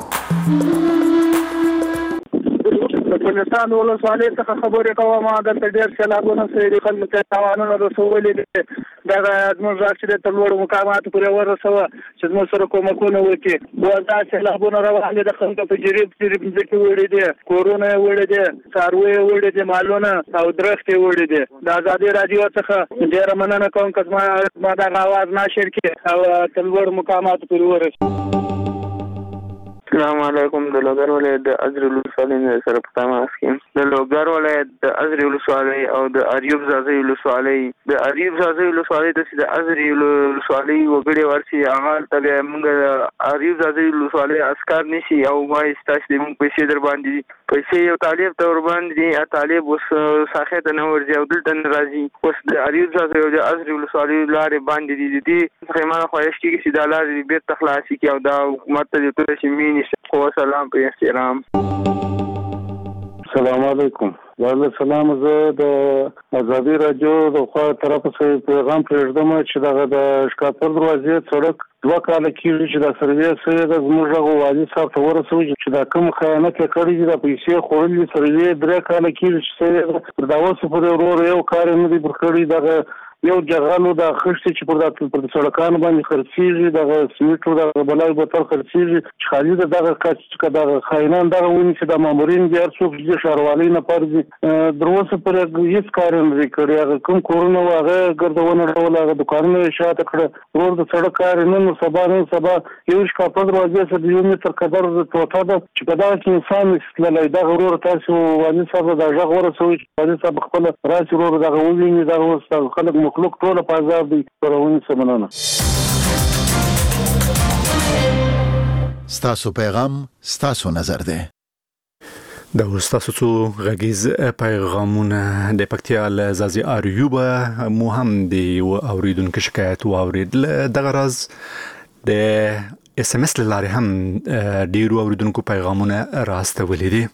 افغانستان ولسوالۍ څخه خبرې کوم دلته ډېر سیلابونه سوي خلکو ته تاوانونه رسولي دي دغه زموږ غږ چې د لوړو مقاماتو پورې ورسوه چې زموږ سره کومکونه وکړي دا سیلابونه روان دي د خلکو په جریب جریب ځمکې وړي دي کورونه یې وړي دي څاروي یې وړي دي مالونه او درختې یې وړي دي د ازادي راډیو څخه ډېره مننه کوم که زما دغه اواز ناشر کړي او تر لوړو مقاماتو پورې ورسوي. السلام علیکم د لوګر ولایت د ازرې ولسوالۍ سره په تماس کې د لوګر ولایت د ازرې ولسوالۍ او د اریوب ځاځي ولسوالۍ د اریوب ځاځي ولسوالۍ د ازرې ولسوالۍ وګړي ورسي هغه ته موږ اریوب ځاځي ولسوالۍ اسکار نشي او وایي ستاسو د موږ پیسې در باندې پیسې یو طالب ته ور باندې طالب اوس ساخه ته نه ورځي او دلته راځي اوس د اریوب ځاځي او د ازرې ولسوالۍ لارې باندې دي خیمه خواهش کیږي چې د لارې بیرته تخلاصي کی او د حکومت ته د تل شي سلام په احترام. السلام علیکم. وعلیکم السلام. زه د ازادي راډیو د خوا طرفه څخه پیغام پرېږدم چې دغه د شکاپور دروازې سړک دوه کاله کېږي چې د سروې سره د زموږ غو والي صاحب ته ورسوي چې دا کوم خیانت کړی دی د پیسې خورلې سروې درې کاله کېږي چې دا اوس په ورور یو کار نه دی پرکړی دغه یو جغالو د خښتې چې پر د پر سړکانو باندې خرڅيږي د سمیټو د بلای بوتل خرڅيږي چې خالي دغه کچ چې دغه خاينان دغه ونی چې د مامورین دي هر څوک چې شهروالۍ نه پرځي دروسه پر هیڅ کار نه کوي هغه کوم کورونه واغه ګرځونه ډول هغه دکانونه شاته کړه ورور د سړک کار نه نو سبا نه سبا یو شکاپور دروازې سره یو متر قدر د توټه ده چې په دا کې انسان استلای دا ورور تاسو والي صاحب دا ژغ ورسوي والي صاحب خپل راسي ورور دغه ویني دا خلک مخلوق ټول په آزاد دي پرونی سمنانه. ستاسو پیغام ستاسو نظر ده. د استاسو څو غږیز پیغامونه د پکتیا له ځاځي اریوب مو هم دی او اوریدونکو شکایت او اوریدل دغه راز د اس ام اس لاره هم ډیرو اوریدونکو پیغامونه راستولې دي.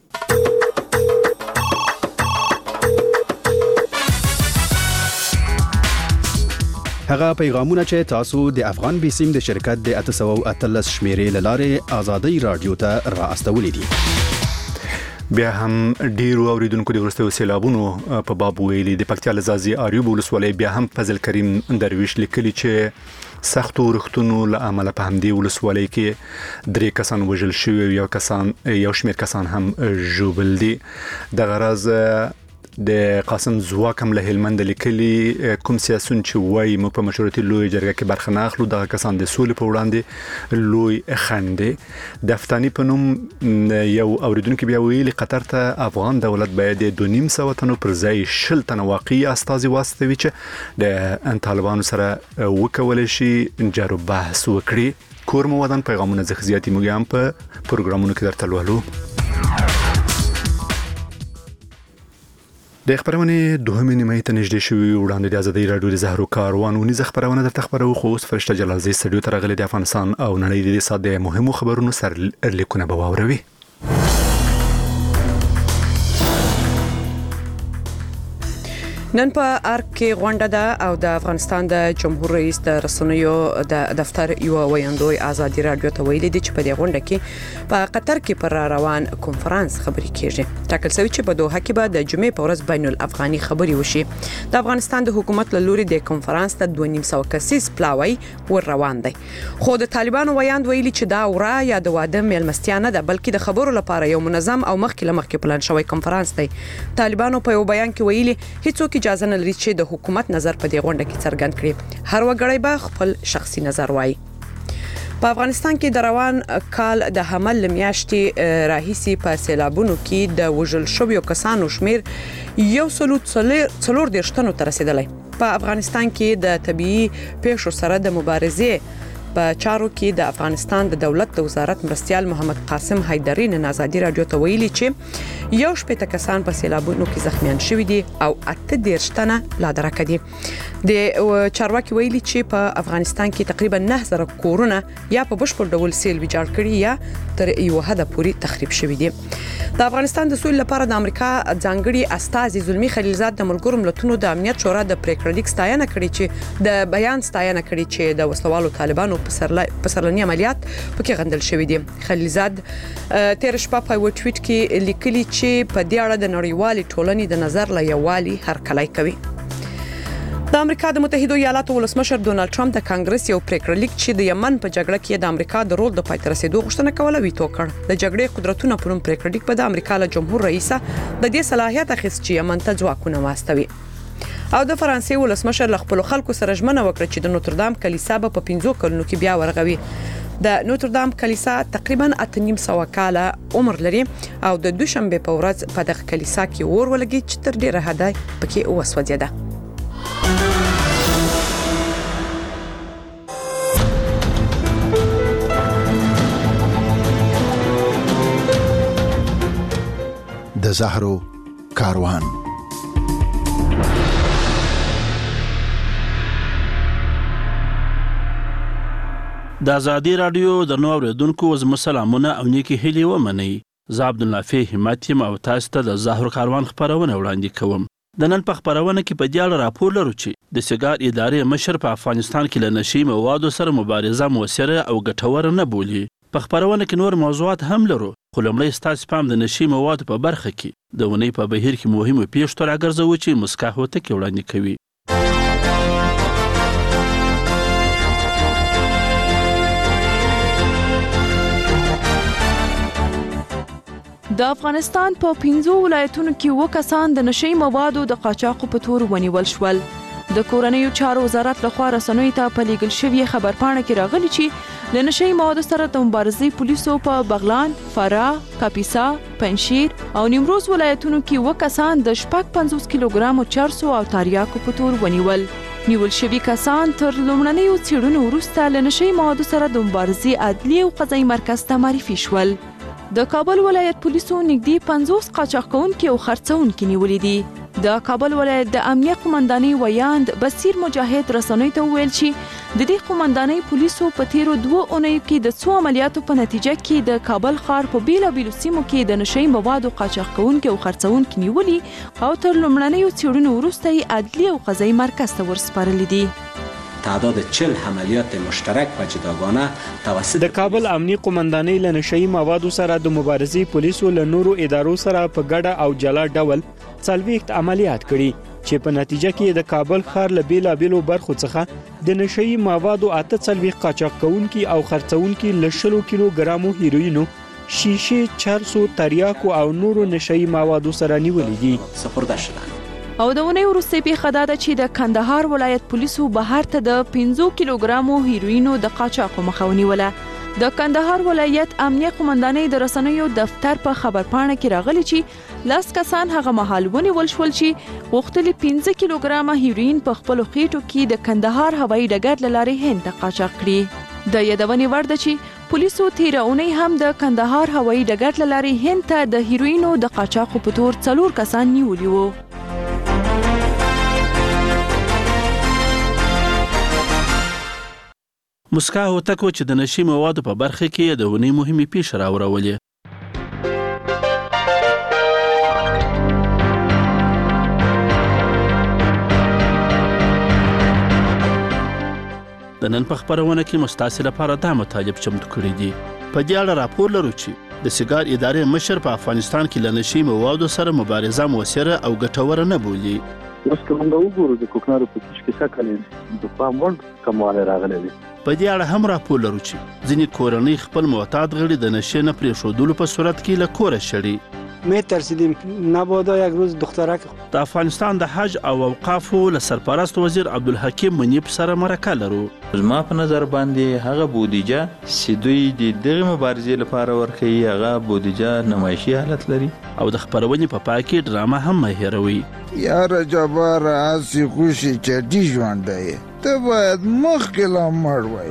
هغه پیغامونه چې تاسو د افغان بیسیم د شرکت د اته سوه او اتلس شمیرې لاره ازادي رادیو ته راستولې دي. بیا هم ډیرو اوریدونکو د ورستو سیلابونو په باب ویلي د پکتیا لزازي اریوب ولسوالۍ بیا هم فضل کریم درویش لیکلي چې سختو ورښتونو له امله په همدې ولسوالۍ کې درې کسان وژل شوي یو کسان یو شمېر کسان هم ژوبل دي. د غرض د قاسم زواک هم له هلمند لیکلي کوم سیاسون چې وایي مو په مشورتي لوی جرګه کې برخه نه اخلو دغه کسان د سولې په وړاندې لوی خندې د افغاني په نوم یو اوریدونکو بیا ویلي قطر ته افغان دولت باید د دوه نیم سوه تنو پر ځای شل تنه واقعي استازي واستوي چې د طالبانو سره وکول شي جارو بحث وکړي. کور مو ودان پیغامونه زخزياتي موږ هم په پروګرامونو کې درته لولو. د خبرونه دوهمه نیمه ته نږدې شوی وړاندې د ازادي رادیو د زهرو کاروان ونی خبرونه درته خبرو خو اوس فرشته جلال زی سټډیو ته راغلي د افغانستان او نړۍ د ساده مهمو خبرونو سر لیکونه به واوروي. نن په ارګ کې غونډه ده او د افغانستان د جمهور رئیس د رسنیو د دفتر یو ویاندوی ازادي رادیو ته ویلي دي چې په دې غونډه کې په قطر کې پر روان کنفرانس خبري کیږي. ټاکل شوی چې په دوحه کې به د جمعې په ورځ بین الافغاني خبري وشي. د افغانستان د حکومت له لوري د کنفرانس ته دوه نیم سوه کسیز پلاوی ور روان دي. خو د طالبانو ویاند ویلي چې دا ورا یا د واده میلمستیا نه ده بلکې د خبرو لپاره یو منظم او مخکې لمخکې پلان شوی کنفرانس دی. طالبانو په یو بیان کې ویلي هیڅوک اجازه نه لري چې د حکومت نظر په دې غونډه کې څرګند کړي. هر وګړی به خپل شخصي نظر وایي. په افغانستان کې د روان کال د حمل میاشتې راهیسي په سیلابونو کې د وژل شویو کسانو شمیر یو سلو څلور دیرش تنو ته رسیدلی. په افغانستان کې د طبيعي پیښو سره د مبارزې په چارو کې د افغانستان د دولت د وزارت مرستيال محمد قاسم حیدری نن ازادي رادیو ته ویلي چې یو شپږ کسان په سیلابونو کې زخمیان شوي دي او اته دیرش تنه لا درکه دي. د چارواکي ویلي چې په افغانستان کې تقریبا نه زره کورونه یا په بشپړ ډول سیل ویجاړ کړي یا تر یو حد پورې تخریب شوي دي. د افغانستان د سولې لپاره د امریکا ځانګړي استازي زلمی خلیلزاد د ملګرو ملتونو د امنیت شورا د پریکړه لیک ستاینه کړې چې د بیان ستاینه کړې چې د وسلوالو طالبانو په سرلنی عملیات پکې غندل شوې دي. خلیلزاد تیر شپه په یو ټویټ کې لیکلي چې په دې اړه د نړیوالې ټولنې د نظر له یووالي هرکلی کوي. د امریکا د متحده ایالاتو ولسمشر ډونالد ټرمپ د کانګرس یو پریکړه لیک چې د یمن په جګړه کې د امریکا د رول د پای ته رسیدو غوښتنه کوله ویتو کړ. د جګړې قدرتونو په نوم پریکړه لیک په د امریکا له جمهور رئیس د دې صلاحیت اخیست چې یمن ته ځواکونه واستوي. او د فرانسې ولسمشر له خپل خلکو سره ژمنه وکړه چې د نوتردام کلیسا به په پنځو کلونو کې بیا ورغوي. د نوتردام کلیسا تقریبا اته نیم سوه کاله عمر لري او د دوشنبه په ورځ په دغه کلیسا کې اور ولګي چې تر ډیره حده پکې وسوځیده. د زهرو کاروان. د ازادي رادیو د نو اوریدونکو زموږ سلامونه او نیکی هیلې ومنئ. زه عبدالنافع همت یم او تاسو ته د زهرو کاروان خبرونه وړاندې کوم. د نن په خبرونه کې په دې اړه راپور لرو چې د سیګار ادارې مشر په افغانستان کې له نشي موادو سره مبارزه موثره او ګټوره نه بولي. په خبرونه کې نور موضوعات هم لرو خو لومړی ستاسو پام د نشي موادو په برخه کې د ونې په بهیر کې مهمه پیښه ته راګرځوي چې مسکا هوته کې وړاندې کوي. د افغانستان په پنځو ولایتونو کې و کسان د نشي موادو د قاچاقو په تور ونیول شول. د کورنیو چارو وزارت لخوا رسنیو ته په لیږل شوې خبرپاڼه کې راغلي چې له نشي موادو سره د مبارزې پولیسو په بغلان، فراه، کاپیسا، پنجشیر او نیمروز ولایتونو کې و کسان د شپږ پنځوس کیلوګرامو چرسو او تریاکو په تور ونیول. نیول شوي کسان تر لومړنیو څېړنو وروسته له نشي موادو سره د مبارزې عدلي او قضایي مرکز ته معرفي شول. د کابل ولایت پولیسو نږدې پنځوس قاچاق کوونکي او خرڅوونکي نیولي دي. د کابل ولایت د امنیت قومندانۍ ویاند بصیر مجاهد رسنیو ته وویل چې د دې قومندانۍ پولیسو په تیرو دوه اونیو کې د څو عملیاتو په نتیجه کې د کابل ښار په بیلابیلو سیمو کې د نشي موادو قاچاق کوونکي او خرڅوونکي نیولي او تر لومړنیو څېړنو وروسته یې عدلي او قضایي مرکز ته ورسپارلي دي. تعداد چهل عملیات مشترک و جداگانه توسط د کابل امنیت قومندانۍ له نشي موادو سره د مبارزې پولیسو له نورو ادارو سره په ګډه او جلا ډول څلوېښت عملیات کړي چې په نتیجه کې د کابل ښار له بیلابیلو برخو څخه د نشي موادو اته څلوېښت قاچاق کوونکي او خرڅوونکي له شلو کیلو ګرامو هیروینو، شیشې، چرسو، تریاکو او نورو نشي موادو سره نیولي دي. سپرده شدند. او د ونې وروستۍ پیښه دا ده چې د کندهار ولایت پولیسو بهر ته د پنځه کیلوګرامو هیروینو د قاچاقو مخه ونیوله. د کندهار ولایت امنیه قومندانۍ د رسنیو دفتر په خبرپاڼه کې راغلي چې لاس کسان هغه مهال ونیول شول چې غوښتلي پنځه کیلوګرامه هیروین په خپلو خېټو کې د کندهار هوایي ډګر له لارې هند ته قاچاق کړي. د یادونې وړ ده چې پولیسو تیره اونۍ هم د کندهار هوایي ډګر له لارې هند ته د هیروینو د قاچاقو په تور څلور کسان نیولي وو. مسکا هوتکو چې د نشي موادو په برخه کې د ونې مهمې پیښې راوړولې. د نن په خبرونه کې مستاسي لپاره دا مطالب چمتو کړی دي. په دې اړه راپور لرو چې د سیګار ادارې مشر په افغانستان کې له نشي موادو سره مبارزه موثره او ګټوره نه بولي. اوس که موږ وګورو د کوکنارو په کښ کې څه کړي د پام وړ کموالی راغلی دی. په دې اړه هم راپور لرو چې ځینې کورنۍ خپل معتاد غړي د نشې نه پرېښودلو په صورت کې له کوره شړي. میترسیدیم نبادا یک روز دخترک. د افغانستان د حج او اوقافو له سرپرست وزیر عبدالحکیم منیب سره مرکه لرو. زما په نظر باندې هغه بودیجه چې دوی د دغه مبارزې لپاره ورکوي هغه بودیجه نمایشي حالت لري. او د خبرونې په پای کې ډرامه هم مه هېروئ. یاره جبار هسې خوشي چټي ژوند دی ته باید مخکې لا مړ وای.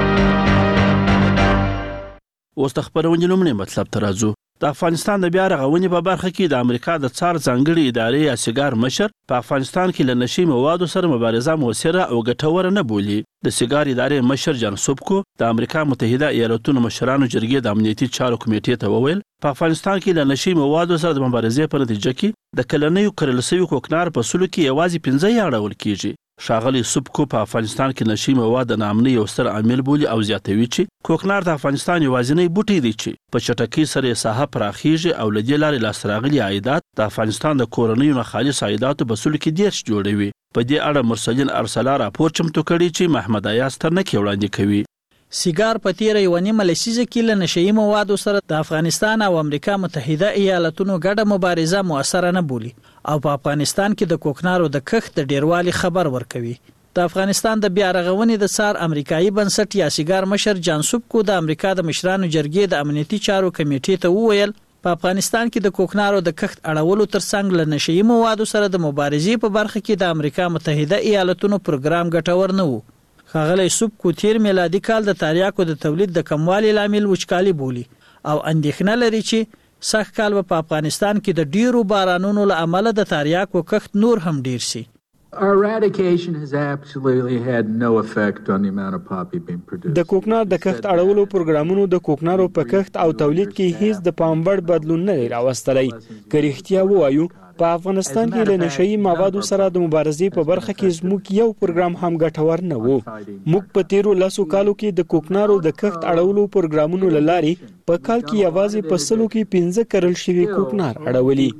اوس د خبرونې لومړی مطلب ته راځو. د افغانستان د بیا رغونې په برخه کې د امریکا د څار ځانګړي ادارې یا سیګار مشر په افغانستان کې له نشي موادو سره مبارزه موثره او ګټوره نه بولي. د سیګار ادارې مشر جان سوبکو د امریکا متحده ایالاتونو مشرانو جرګې د امنیتي چارو کمیټې ته وویل په افغانستان کې له نشي موادو سره د مبارزې په نتیجه کې د کلنیو کرل شوي کوکنار په سلو کې یوازې پنځه یې اړول کیږي. ښاغلی سوبکو په افغانستان کې نشي مواد د ناامنۍ یو ستر عامل بولي او زیاتوي چې کوکنار د افغانستان یوازینی بوټی دی چې په چټکۍ سره یې ساحه پراخیږي او له دې لارې لاسته راغلي عایدات د افغانستان د کورنیو نه خالص عایداتو په سلو کې دېرش جوړوي. په دې اړه مرسلین ارسلا راپور چمتو کړی چې محمد ایاز ترنکي وړاندې کوي. سیګار په تیره یوه نیمه لسیزه کې له نشهیي موادو سره د افغانستان او امریکا متحده ایالاتونو ګډه مبارزه مؤثره نه بولي او په افغانستان کې د کوکنارو د کښت د ډیروالي خبر ورکوي. د افغانستان د بیا رغونې د څار امریکایي بنسټ یا سیګار مشر جان سوبکو د امریکا د مشرانو جرګې د امنیتي چارو کمیټې ته وویل په افغانستان کې د کوکنارو د کښت اړولو ترڅنګ له نشهیي موادو سره د مبارزې په برخه کې د امریکا متحده ایالاتونو پروګرام ګټور نه و. ښاغلی سوبکو تیر میلادي کال د تریاکو د تولید د کموالي لامل وچکالي بولي او اندېښنه لري چې سږ کال په افغانستان کې د ډیرو بارانونو له امله د تریاکو کښت نور هم ډیر سي. Eradication has absolutely had no effect on the amount of poppy being produced. د کوکنار د کښت اړولو پروګرامونو د کوکنارو په کښت او تولید کې هیڅ د پام وړ بدلون نه راوستلی. که رښتیا ووایو په افغانستان کې له نشهیي موادو سره د مبارزې په برخه کې زموږ یو پروګرام هم ګټور نه و. موږ په تیرو لسو کالو کې د کوکنارو د کښت اړولو پروګرامونو له لارې په کال کې یوازې په سلو کې پنځه کرل شوي کوکنار اړولي.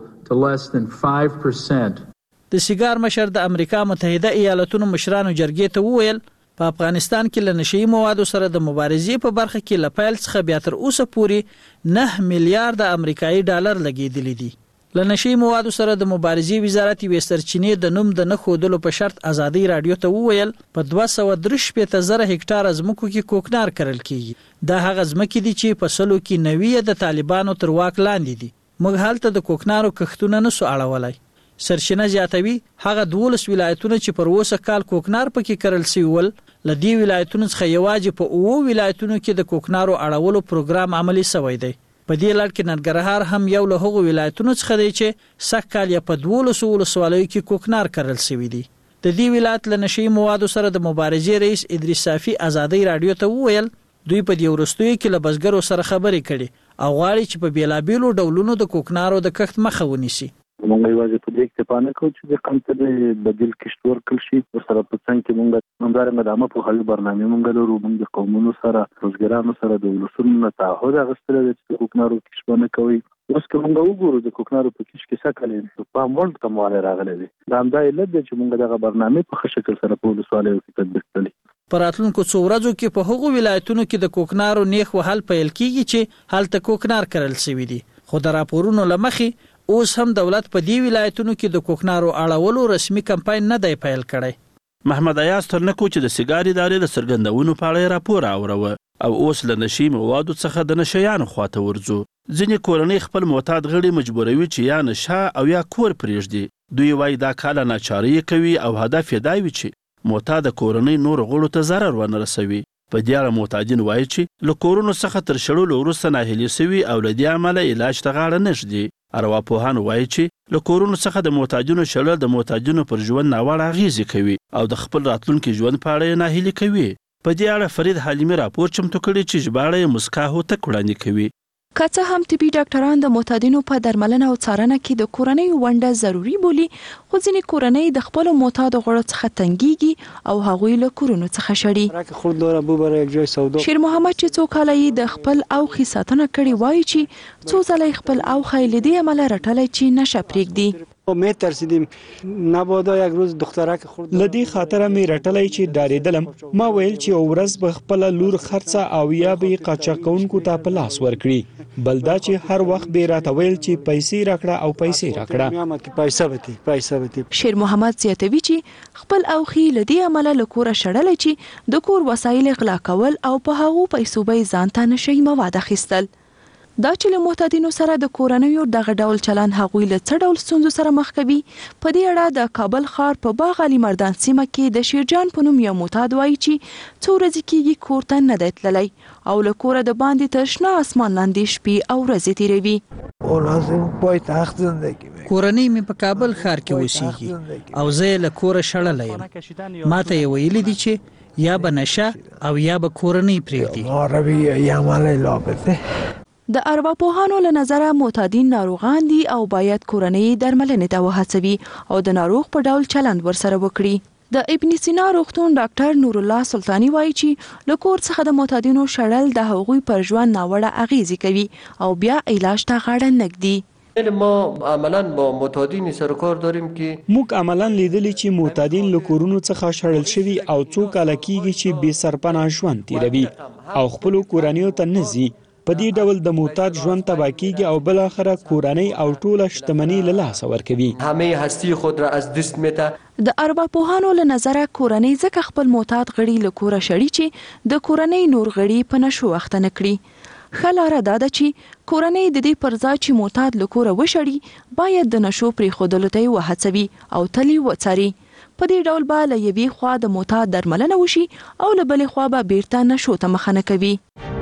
د سیګار مشر د امریکا متحده ایالاتونو مشرانو جرګې ته وویل په افغانستان کې له نشهیي موادو سره د مبارزې په برخه کې له پیل څخه بیا تر اوسه پورې نه میلیارډ امریکایي ډالر لګېدلي دي. له نشهیي موادو سره د مبارزې وزارت یوې سرچینې د نوم د نه ښودلو په شرط ازادۍ راډیو ته وویل په دوه سوه درې شپېته زره هکټاره ځمکو کې کوکنار کرل کیږي. دا هغه ځمکې دي چې په سلو کې نوي د طالبانو تر واک لاندې دي. موږ هلته د کوکنارو کښتونه نسو اړولای. سرچینه زیاتوي هغه دولس ولایتونه چې پر اوسه کال کوکنار پکې کرل شوي ول له دې ولایتونو څخه یوازې په اوو ولایتونو کې د کوکنارو اړولو پروګرام عملي شوی دی. په دې لړ کې ننګرهار هم یو له هغو ولایتونو څخه دی چې سږ کال یې په دولسو ولسوالیو کې کوکنار کرل شوي دي. د دې ولایت له نشهیي موادو سره د مبارزې رئیس ادریس صافي ازادۍ راډیو ته وویل دوی په دې وروستیو کې له بزګرو سره خبرې کړي او غواړي چې په بیلابیلو ډولونو د کوکنارو د کښت مخه ونیسي. موږ یوازې په دې اکتفا نه کوو چې د قوم ته د بدیل کښت ورکړل شي. ورسره په څنګ کې موږ همدارنګه د عامه پوهاوي برنامې موږ لرو. موږ د قومونو سره بزګرانو سره د ولسونو نه تعهد اخیستلی دی چې د کوکنارو کښت به نه کوي. اوس که موږ وګورو د کوکنارو په کښت کې څه کلی په پام وړ کموالی راغلی دی. د همدا علت دی چې موږ دغه برنامې په ښه شکل سره په ولسوالیو کې تطبیق کړلې. په راتلونکو څو ورځو کې په هغو ولایتونو کې د کوکنارو نیخ وهل پیل کیږي چې هلته کوکنار کرل شوي دي. خو د راپورونو له مخې اوس هم دولت په دې ولایتونو کې د کوکنارو اړولو رسمي کمپاین نه دی پیل کړی. محمد ایاز ترنکو چې د سیګار ادارې د څرګندونو په اړه راپور اوروه او اوس له نشي موادو څخه د نشیانو خواته ورځو. ځینې کورنۍ خپل معتاد غړي مجبوروي چې یا نشه او یا کور پرېږدي. دوی وایي دا کار ناچاري کوي او هدف یې دا وي چې معتاد کورنۍ نور غړو ته ضرر ونه رسوي. په دې اړه معتادین وایي چې له کورونو څخه تر شړلو وروسته ناهیلي سوي او له دې امله علاج ته غاړه نه ږدي. ارواپوهان وایي چې له کورونو څخه د معتادینو شړل د معتادینو پر ژوند ناوړه اغېزې کوي او د خپل راتلونکي ژوند په اړه یې ناهیلي کوي. په دې اړه فرید حلیمي راپور چمتو کړی چې ژباړه یې مسکا هوتک وړاندې کوي. که څه هم طبي ډاکټران د معتادینو په درملنه او څارنه کې د کورنۍ ونډه ضروري بولي، خو ځینې کورنۍ د خپلو معتادو غړو څخه تنګیږي او هغوی له کورونو څخه شړي. شیر محمد چې څو کاله یې د خپل اوښې ساتنه کړې وایي چې څو ځله یې خپل اوښی له دې امله رټلی چې نشه پرېږدي. می ترسیدیم نبادا یک روز دخترک خورد لدی خاطره می رټلای چې ډارېدلم. ما ویل چې ورځ به خپل لور خرڅه او یا به قاچاقونکو ته په لاس ورکړي، بل دا چې هر وخت به راته ویل چې پیسې راکړه او پیسې راکړه. پیسې وتی پیسې وتی. شیر محمد زیاتوي چې خپل اوخي لدی عمله لکوره شړل چې د کور وسایل غلا کول او په هغو پیسو به ځان ته نشي مواد اخیستل. دا چې له معتادینو سره د کورنیو دغه ډول چلن هغوی له څه ډول ستونزو سره مخ کوي. په دې اړه د کابل ښار په باغ علي مردان سیمه کې د شیرجان په نوم یو معتاد وایي چې څو ورځې کېږي کور ته نه دی تللی او له کوره د باندې تر شنه اسمان لاندې شپې او ورځې تېروي. کورنۍ مې په کابل ښار کې اوسېږي او زه یې له کوره شړلی یم. ما ته یې ویلي دي چې یا به نشه او یا به کورنۍ پرېږدي. د ارواپوهانو له نظره معتادین ناروغان دي او باید کورنۍ درملنې ته وهڅوي او د ناروغ په ډول چلند ورسره وکړي. د ابن سینا روغتون ډاکټر نور الله سلطانی وایي چې له کور څخه د معتادینو شړل د هغوی پر ژوند ناوړه اغېزې کوي او بیا علاج ته غاړه نه ږدي. ما عملاً با معتادین سر کار داریم که موږ عملاً لیدلی چې معتادین له کورونو څخه شړل شوي او څو کاله کېږي چې بې سرپناه ژوند تېروي او خپلو کورنیو ته نه ځي. په دې ډول د معتاد ژوند تباه کېږي او بالاخره کورنۍ او ټوله شتمني له لاسه ورکوي. همه هستی خود را از دست میده. د ارواپوهانو له نظره کورنۍ ځکه خپل معتاد غړي له کوره شړي چې د کورنۍ نور غړي په نشو وخته نه کړي. ښه لاره دا ده چې کورنۍ د دې پر ځای چې معتاد له کوره وشړي باید د نشو پرېښودلو ته یې وهڅوي او تل یې وڅاري. په دې ډول به له یوې خوا د معتاد درملنه وشي او له بلې خوا به بیرته نشو ته مخه نه کوي.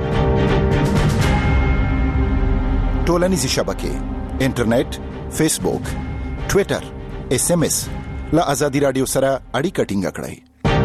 ټولنیزې شبکې انټرنیټ، فیسبوک، ټوئیټر، اس ام اس له ازادي رادیو سره اړیکه ټینګه کړئ.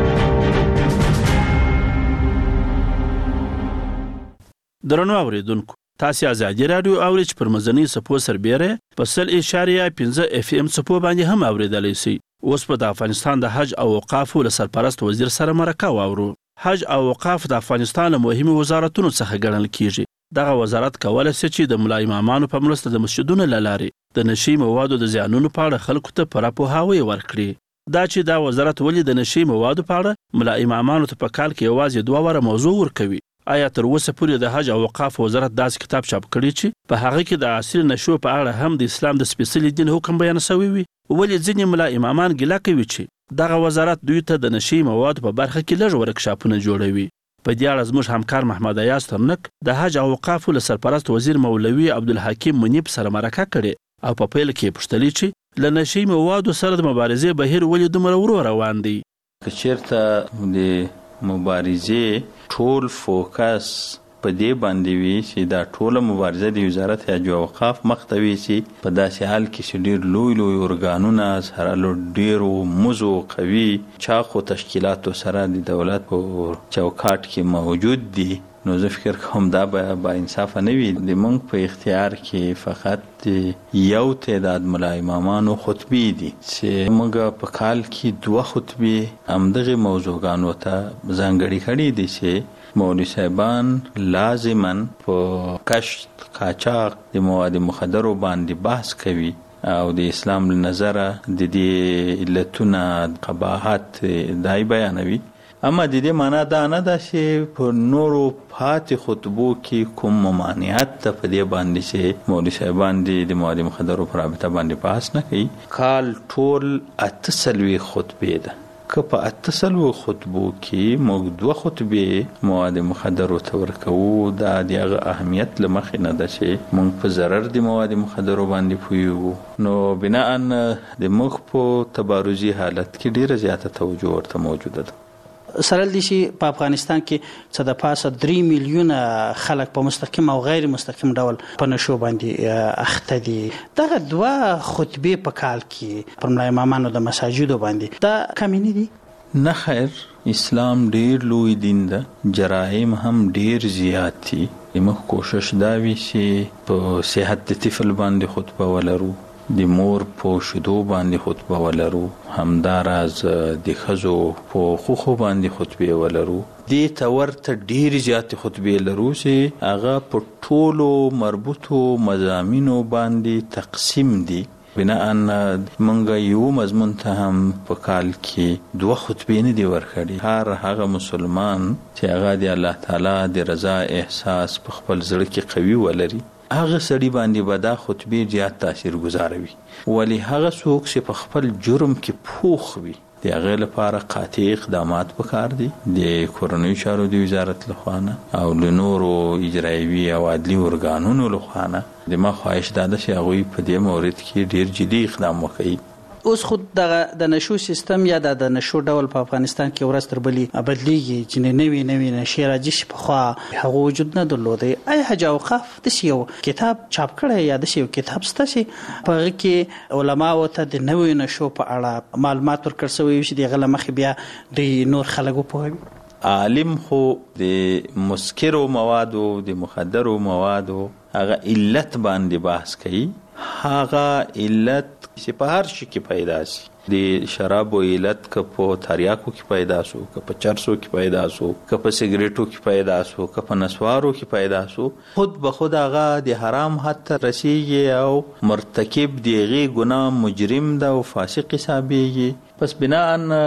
درنو اوریدونکو، تاسو ازادي رادیو اورئ چې پر مزنی سپو سربېره په سل اشاریه پنځه اف ام سپو باندې هم اوریدلای شئ. اوس په د افغانستان د حج او اوقافو له سرپرست وزیر سره مرکه واورو. حج او اوقاف د افغانستان له مهمو وزارتونو څخه ګڼل کیږي. دغه وزارت کولای شي چې د ملا امامانو په مرسته د مسجدونو له لارې د نشي موادو د زیانونو په اړه خلکو ته پوره پوهاوی ورکړي. دا چې دا وزارت ولې د نشي موادو په اړه ملا امامانو ته په کال کې یوازې دوه واره موضوع ورکوي. آیا تر اوسه پورې د حج او اوقاف وزارت داسې کتاب چاپ کړی چې په هغه کې د عصري نشو په اړه هم د اسلام د سپېڅلي دین حکم بیان شوی وي؟ ولې ځینې ملا امامان ګیله کوي چې دغه وزارت دوی ته د نشي موادو په برخه کې لږ ورکشاپونه جوړوي؟ په دې اړه زموږ همکار محمد ایاز ترنک د حج او اوقافو له سرپرست وزیر مولوي عبدالحکیم منیب سره مرکه کړې او په پیل کې پوښتلي چې له نشي موادو سره د مبارزې بهیر ولې دومره ورو روان دی. که چېرته د مبارزې ټول فوکس په دې باندې وي چې دا ټوله مبارزه د وزارت حج او اوقاف مخ ته وي چې په داسې حال کې چې ډېر لوی لوی ارګانونه سره له ډېرو مزو قوي چاقو تشکیلاتو سره د دولت په چوکاټ کې موجود دي، نو زه فکر کوم دا به با انصافه نه وي. د موږ په اختیار کې فقط یو تعداد ملا امامانو خطبې دي چې موږ په کال کې دوه خطبې همدغې موضوعګانو ته ځانګړې کړي دي چې مولوي صاحبان لازماً په کشت قاچاق د مواد مخدرو باندې بحث کوي او د اسلام له نظره د دې علتونه قباحت دای بیانوي اما د دې معنا دا نه ده چې په نورو پاتې خطبو کې کوم ممانعت ته په دې باندې چې مولوي صاحبان دي د مواد مخدرو په رابطه باندې بحث نه کوي. کال ټول اته څلوېښت خطبې ده، که په اته څلوېښت خطبو کې موږ دوه خطبې مواد مخدرو ته ورکوو، دا د هغه اهمیت له مخې نه ده چې موږ په ضرر د مواد مخدرو باندې پوهیږو. نو بناء د موږ په تبارزي حالت کې ډیره زیاته توجه ورته موجوده ده. سره دي چې په افغانستان کې څه د پاسه درې میلیونه خلک په مستقیم او غیر مستقیم ډول په نشو باندې اخته دي. دغه دوه خطبې په کال کې پر ملا امامانو د مساجدو باندې دا کمینې دي؟ نه خیر، اسلام ډیر لوی دین ده، جرایم هم ډیر زیات دي. موږ کوشش دا وی چې په صحت د طفل باندې خطبه ولرو، د مور په شیدو باندې خطبه ولرو، همداراز د ښځو په خوخو باندې خطبه ولرو. دې ته ورته ډېرې زیاتې خطبې لرو چې هغه په ټولو مربوطو مضامینو باندې تقسیم دي. بناء منګه یو مضمون ته هم په کال کې دوه خطبې نه دي ورکړي. هر هغه مسلمان چې هغه د الله تعالی د رضا احساس په خپل زړه کې قوي ولري، هغه سړي باندې به دا خطبې زیات تاثیر گزاروي. ولی هغه څوک چې په خپل جرم کې پوخ وي، د هغه لپاره قاطع اقدامات پکار دي د کورنیو چارو د وزارت لخوا نه او له نورو اجرایوي او عدلي ارګانونو لخوا نه. د ما خواهش دا ده چې هغوی په دې مورد کې ډیر جدي اقدام وکړي. اوس خود دغه د نشو سیستم یا د نشو ډول په افغانستان کې ورځ تر بلې بدلیږي چې نوې نوې نشې راځي چې پخوا هغه وجود نه درلودی. آیا حج اوقاف داسې یو کتاب چاپ کړی یا داسې یو کتاب شته چې په هغه کې علماو ته د نوې نشو په اړه معلومات ورکړل شوي وي چې د هغه له مخې بیا د نور خلک وپوهوي؟ عالم خو د مسکرو موادو د مخدرو موادو هغه علت باندې بحث کوي. هغه علت چې په هر شي کې پیدا شي، د شرابو علت که په تریاکو کې پیدا شو، که په چرسو کې پیدا شو، که په سیګریټو کې پیدا شو، که په نسوارو کې پیدا شو، خود به خود هغه د حرام حد ته رسیږي او مرتکب د هغې ګناه مجرم ده او فاسق حسابیږي. پس بناء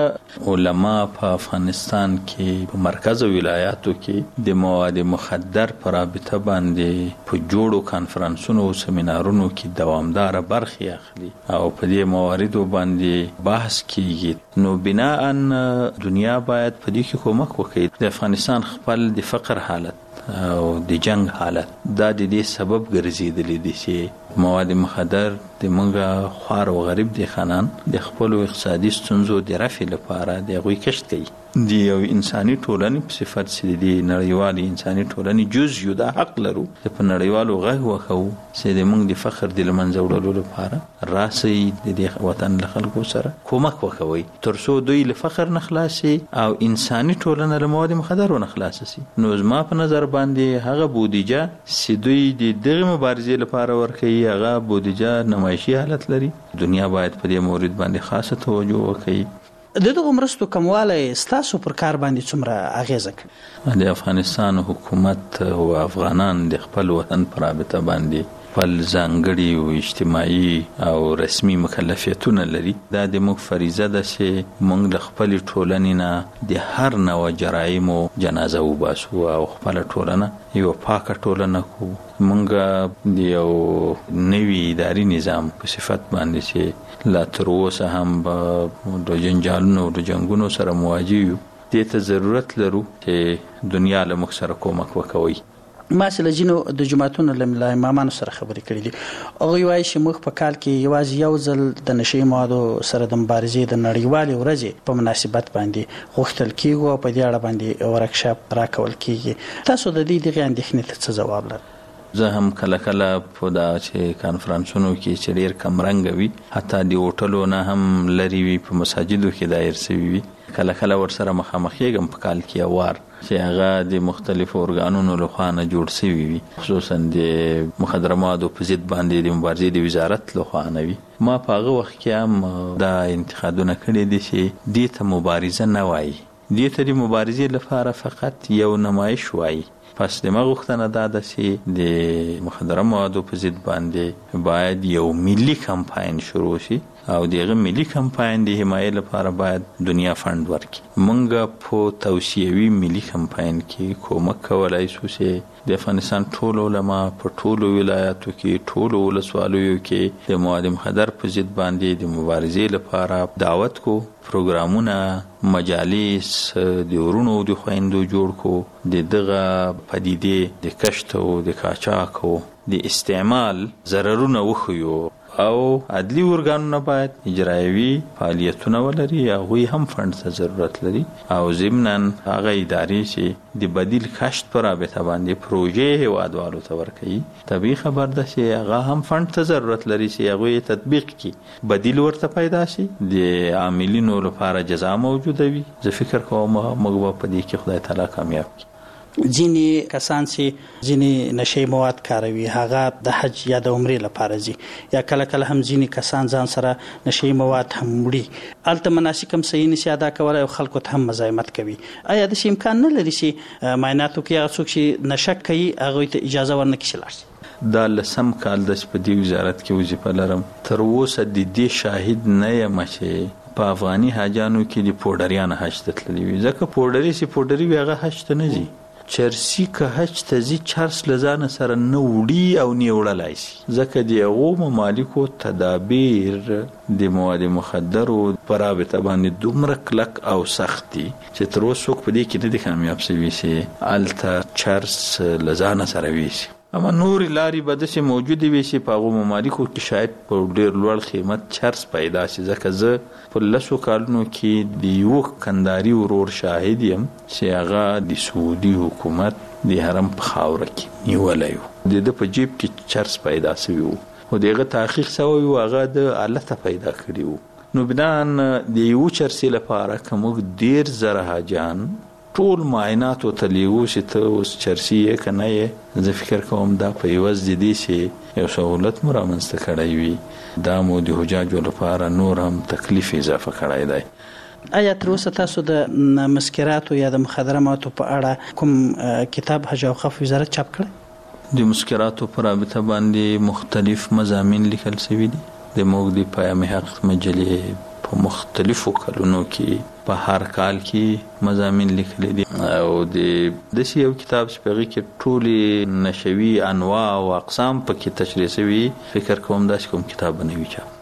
علما په افغانستان کې په مرکز او ولایاتو کې د مواد مخدر په رابطه باندې په جوړو کانفرنسونو او سیمینارونو کې دوامداره برخې اخلي او په دې مواردو باندې بحث کیږي. نو بناء دنیا باید په دې کې کومک وکړي. د افغانستان خپل د فقر حالت او د جنگ حالت دا د دې سبب ګرځیدلی دی چې مواد مخدر د منګه خوار او غریب دي خانان د خپل اقتصادي ستونزو د رفع لپاره د غوي کشت کوي. دی یو انساني ټولنې په صفت چې د نړیوالې انساني ټولنې جز یو د حق لرو چې په نړیوالو غږ وکړو چې د موږ د فخر د لمنځه وړلو لپاره راسي د دې وطن له خلکو سره کومک وکوي تر څو دوی له فخر نه خلاصي او انساني ټولنه له مواد مخدر نه خلاص شي. نو زما په نظر باندې هغه بودیجه چې دوی د دغه مبارزې لپاره ورکوي هغه بودیجه نمایشي حالت لري. دنیا باید په دې مورد باندې خاصه توجه وکړي. د دغه مرستو کموالی ستاسو پر کار باندې څومره اغیزه کوي؟ د افغانستان حکومت او افغانان د خپل وطن پر رابطه باندې خپل ځانګړي او اجتماعي او رسمي مکلفیتونه لري. دا د موږ فریضه ده چې موږ د خپل ټولنې نه د هر نوع جرایمو جنازه وباسو او خپل ټولنه یو پاکه ټولنه کو. موږ د یو نوي اداري نظام په صفت باندې چې لا تر اوسه هم د جنجالونو د جنګونو سره مواجه یو، دې ته ضرورت لرو چې دنیا له موږ سره کومک وکوي. ما سره جنو د جماعتونو له امامانو سره خبرې کړې دي. هغوی وایي چې موږ په کال کې یوازې یو ځل د نشي موادو سره د مبارزې د نړیوالې ورځې په مناسبت باندې غوښتل کیږي او په دې اړه باندې ورکشاپ راکول کیږي. تاسو د دې دغه اندېښنې ته څه ځواب لرئ؟ زه هم کله کله په دا چې کانفرنسونو کې چې ډېر کمرنګه وي، حتی د هوټلو نه هم لرې وي، په مساجدو کې دایر شوي وي، کله کله ورسره مخامخ کېږم په کال کې یو وار چې هغه د مختلفو ارګانونو لخوا نه جوړ شوي وي، خصوصا د مخدره موادو په ضد باندې د مبارزې د وزارت لخوا نه وي. ما په هغه وخت کې هم دا انتقادونه کړي دي چې دې ته مبارزه نه وایي، دې ته د مبارزې لپاره فقط یو نمایش وایي پس د مغوښتنه دا ده چې د مخدره موادو په ضد باندې باید یو ملي کمپاین شروع شي او دغه ملي کمپاین د حمایت لپاره باید دنیا فند ورکړي. مونږ په توصیوي ملي کمپاین کې کومک کولای شو چې د افغانستان ټول علما په ټولو ولایاتو کې ټولو ولسوالیو کې د مواد مخدر په ضد باندې د مبارزې لپاره دعوت کو، پروګرامونه، مجالس د ورونو د خويندو جوړ کو، د دغه پدیدې د کشت او د قاچاق او د استعمال ضررونه وخیو او عدلی ارګانونه باید اجرایوي فعالیتونه ولري، هغه هم فند ته ضرورت لري او ضمناً هغه ادارې چې د بدیل کشت پر رابطه باندې پروژې هوادوالو ته ورکوي، طبيعي خبر ده چې هغه هم فند ته ضرورت لري چې هغه تطبیق کړي، بدیل ورته پیدا شي، د عاملینو لپاره جزا موجوده وي. زه فکر کوم موږ په دې کې خدای تعالی کامیاب کړي. ځینې کسان چې ځینې نشي مواد کاروي هغه د حج یا د عمرې لپاره ځي، یا کله کله هم ځینې کسان ځان سره نشي مواد هم وړي، الته مناسک هم صحیح نشي ادا کولای او خلکو ته هم مزاحمت کوي. آیا د شي امکان نه لري چې معایناتو کې هغه څوک چې نشه کوي هغه ته اجازه ورنکړي شي لاړ؟ دا لسم کال د په دې وزارت کې وظیفه لرم، تر اوسه د دې شاهد نه یم چې په افغاني حاجانو کې د پوډریان حج ته تللی وي، ځکه پوډری سي پوډری وي هغه حج ته نه ځي. چرسی که حج ته ځي چرس لزان سره نه وړي او نه وړلای شي، ځکه د هغو ممالکو تدابیر د مواد مخدرو په رابطه باندې دومره کلک او سخت دي چې تر اوسه څوک په دې کې نه دي کامیاب شوي چې هلته چرس لزان سره ویسي. اما نور لاري به داسې موجودې وي چې په هغو ممالکو کې شاید په ډېر لوړ قیمت چرس پیدا شي، ځکه زه په لسو کالونو کې د یو کنداري ورور شاهد یم چې هغه د سعودي حکومت د حرم په خاوره کې نیولی و، د ده په جیب کې چرس پیدا شوی و، خو د هغه تحقیق شوی و، هغه د آلته پیدا کړي و. نو بنان د یو چرسي لپاره که موږ ډېر زره حاجان ټول معاینات او تلیو چې ته اوس چرسی یې کنه یې، زه فکر کوم دا په یوز د دې چې یو سہولت مو رامنځته کړی وي، دا مو د حجاجو لپاره نور هم تکلیف اضافه کړی دی. آیا تر اوسه تاسو د مسکراتو یا د مخدره موادو په اړه کوم کتاب حج او اوقاف وزارت چاپ کړی؟ د مسکراتو په رابطه باندې مختلف مضامین لیکل شوي دي، د موږ د پیام حق مجلې په مختلفو کلونو کې په هر کال کې مضامین لیکلي دي او د داسې یو کتاب چې په هغې کې ټولې نشوي انواع او اقسام پکې تشریح شوي، فکر کوم داسې کوم کتاب به نه وي چاپ.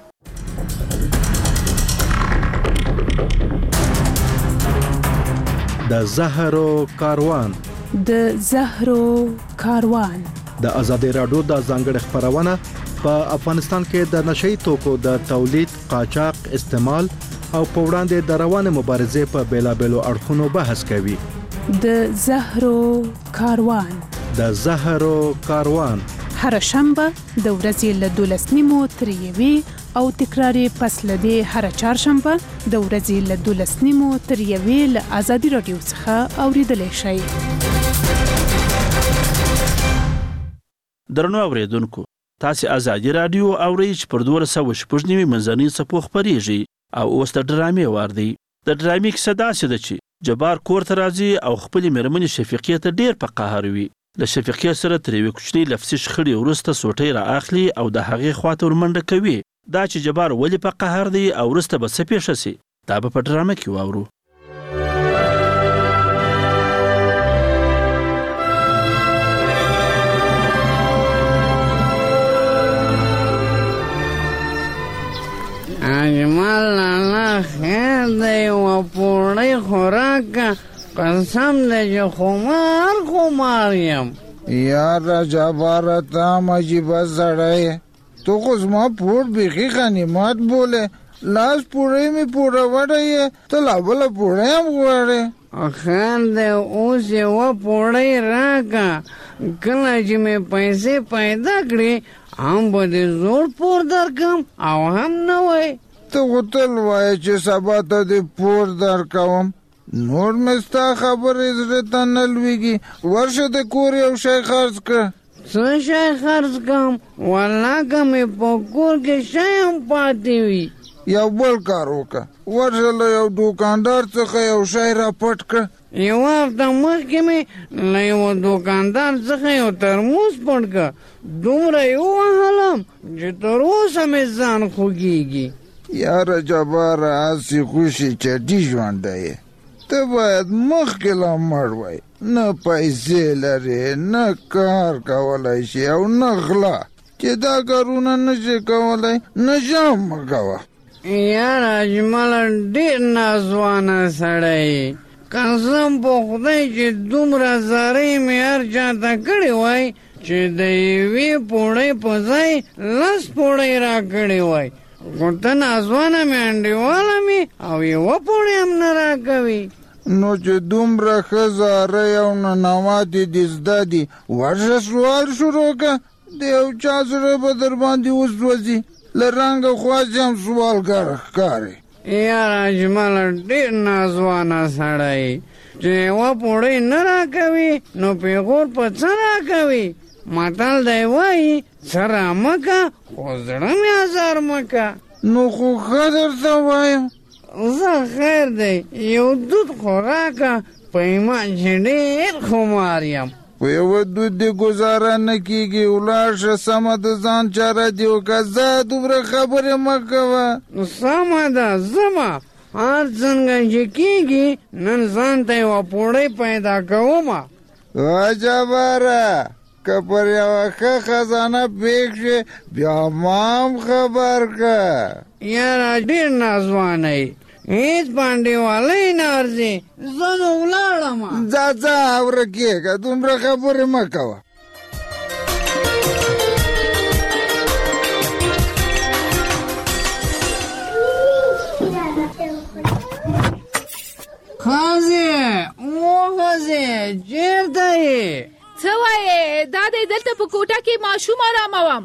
د زهرو کاروان د زهرو کاروان د ازادي راډیو د ځانګړي خبرونه په افغانستان کې د نشئی توکو د تولید، قاچاق، استعمال او په وړاندې د روانه مبارزې په بیلابېلو اړخونو بحث کوي. د زهرو کاروان د زهرو کاروان هر شنبه د ورځې له دولس نیمو تر یوې او تکرار پس له دې هر چهارشنبه د ورځې له دولس نیمو تر یوې له ازادي راډیو څخه اوریدلای شئ. درنو اوریدونکو، تاسو ازادي رادیو اورئ چې پر دوه سوه شپږ نوي منځنۍ څپو خپرېږي او اوس د ډرامې وار دی. د ډرامې کیسه داسې ده چې جبار کور ته راځي او خپلې مېرمنې شفیقې ته ډېر په قهر وي. له شفیقې سره تر یوې کوچنۍ لفظي شخړې وروسته سوټۍ را اخلي او د هغې خواته ورمنډه کوي. دا چې جبار ولې په قهر دی او وروسته به څه پیښه سي، دا به په ډرامه کې واورو. اجمل لالا خیر دی و پوڑی خوراکا قسم دی جو خمار خمار یم. یار جبارتا مجیبه سڑای تو خود ما پور بیخی غنیمت بوله، لاس پوڑی می پوڑا وڑای تو لابلا پوڑی هم گواره. خیر دی اوسی و پوڑی راکا، کلا چی می پیسے پیدا کری هم به دې زور پور درکم او هم نه وای. ته غوتل وای چې سبا ته دې پور درکوم، نور مې ستا خبرې زړه ته نه لویږي. ورشه د کور یو شی خرڅ کړه. څه شی خرڅ کړم؟ والله که مې په کور کې شی هم پاتې وي. یو بل کار وکړه، ورشه له یو دوکاندار څخه یو شی را پټ کړه، یو هفته مخکې مې له یوه دوکاندار څخه یو ترموز پټ کړ، دومره یې ووهلم چې تر اوسه مې ځان خوږېږي. یاره جباره هسې خوشي چټي ژوند دی، ته باید مخکې لا مړ وای. نه پیسې لرې، نه کار کولی شي او نه غلا، چې دا کارونه نشي کولی نشه هم مه کوه. یاره اجمله ډېر نازوانه سړی، قسم په خدای چې دومره زارۍ مې هر چا ته کړې وای چې د یوې پوړۍ په ځای لس پوړۍ را کړې وای، خو ته نازوانه مې انډیواله مې او یوه پوړۍ هم نه را کوي. نو چې دومره ښه زارۍ او ننواتې دې زده دي، ورشه سوال شروع که، د یو چا زړه به در باندې وسوځي، له رنګه خواشي هم سوالګر ښکارې. یاره اجمله ډېر نازوانه سړی، چې یوه پوړۍ نه را کوي نو پیغور په څه را کوي. متل دی وایي څه را مه که خو زړه مې ازار مه که. نو خو ښه درته وایم، زه خیر دی یو دود خو راکه، په ایمان چې ډېر خمار یم. په یوه دود دې ګزاره نه کېږي، ولاړ شه سمه د ځان چاره دې وکړه، زه دومره خبرې مه کوه. سمه ده ځمه، هر څنګه چې کېږي نن ځان ته یوه پوړۍ پیدا کومه. عجباره که پر یوه ښه خزانه پېښ شي بیا ما هم خبر که. یاره ډېر نازوانه یې، هېڅ پانډیوالی نه ارځي، زه نو ولاړمه. ځه ځه اوره کېږه، دومره خبرې مه کوه. ښځې و ښځې چېرته یې؟ څه وایې؟ دا دی دلته په کوټه کې ماشوم آراموم.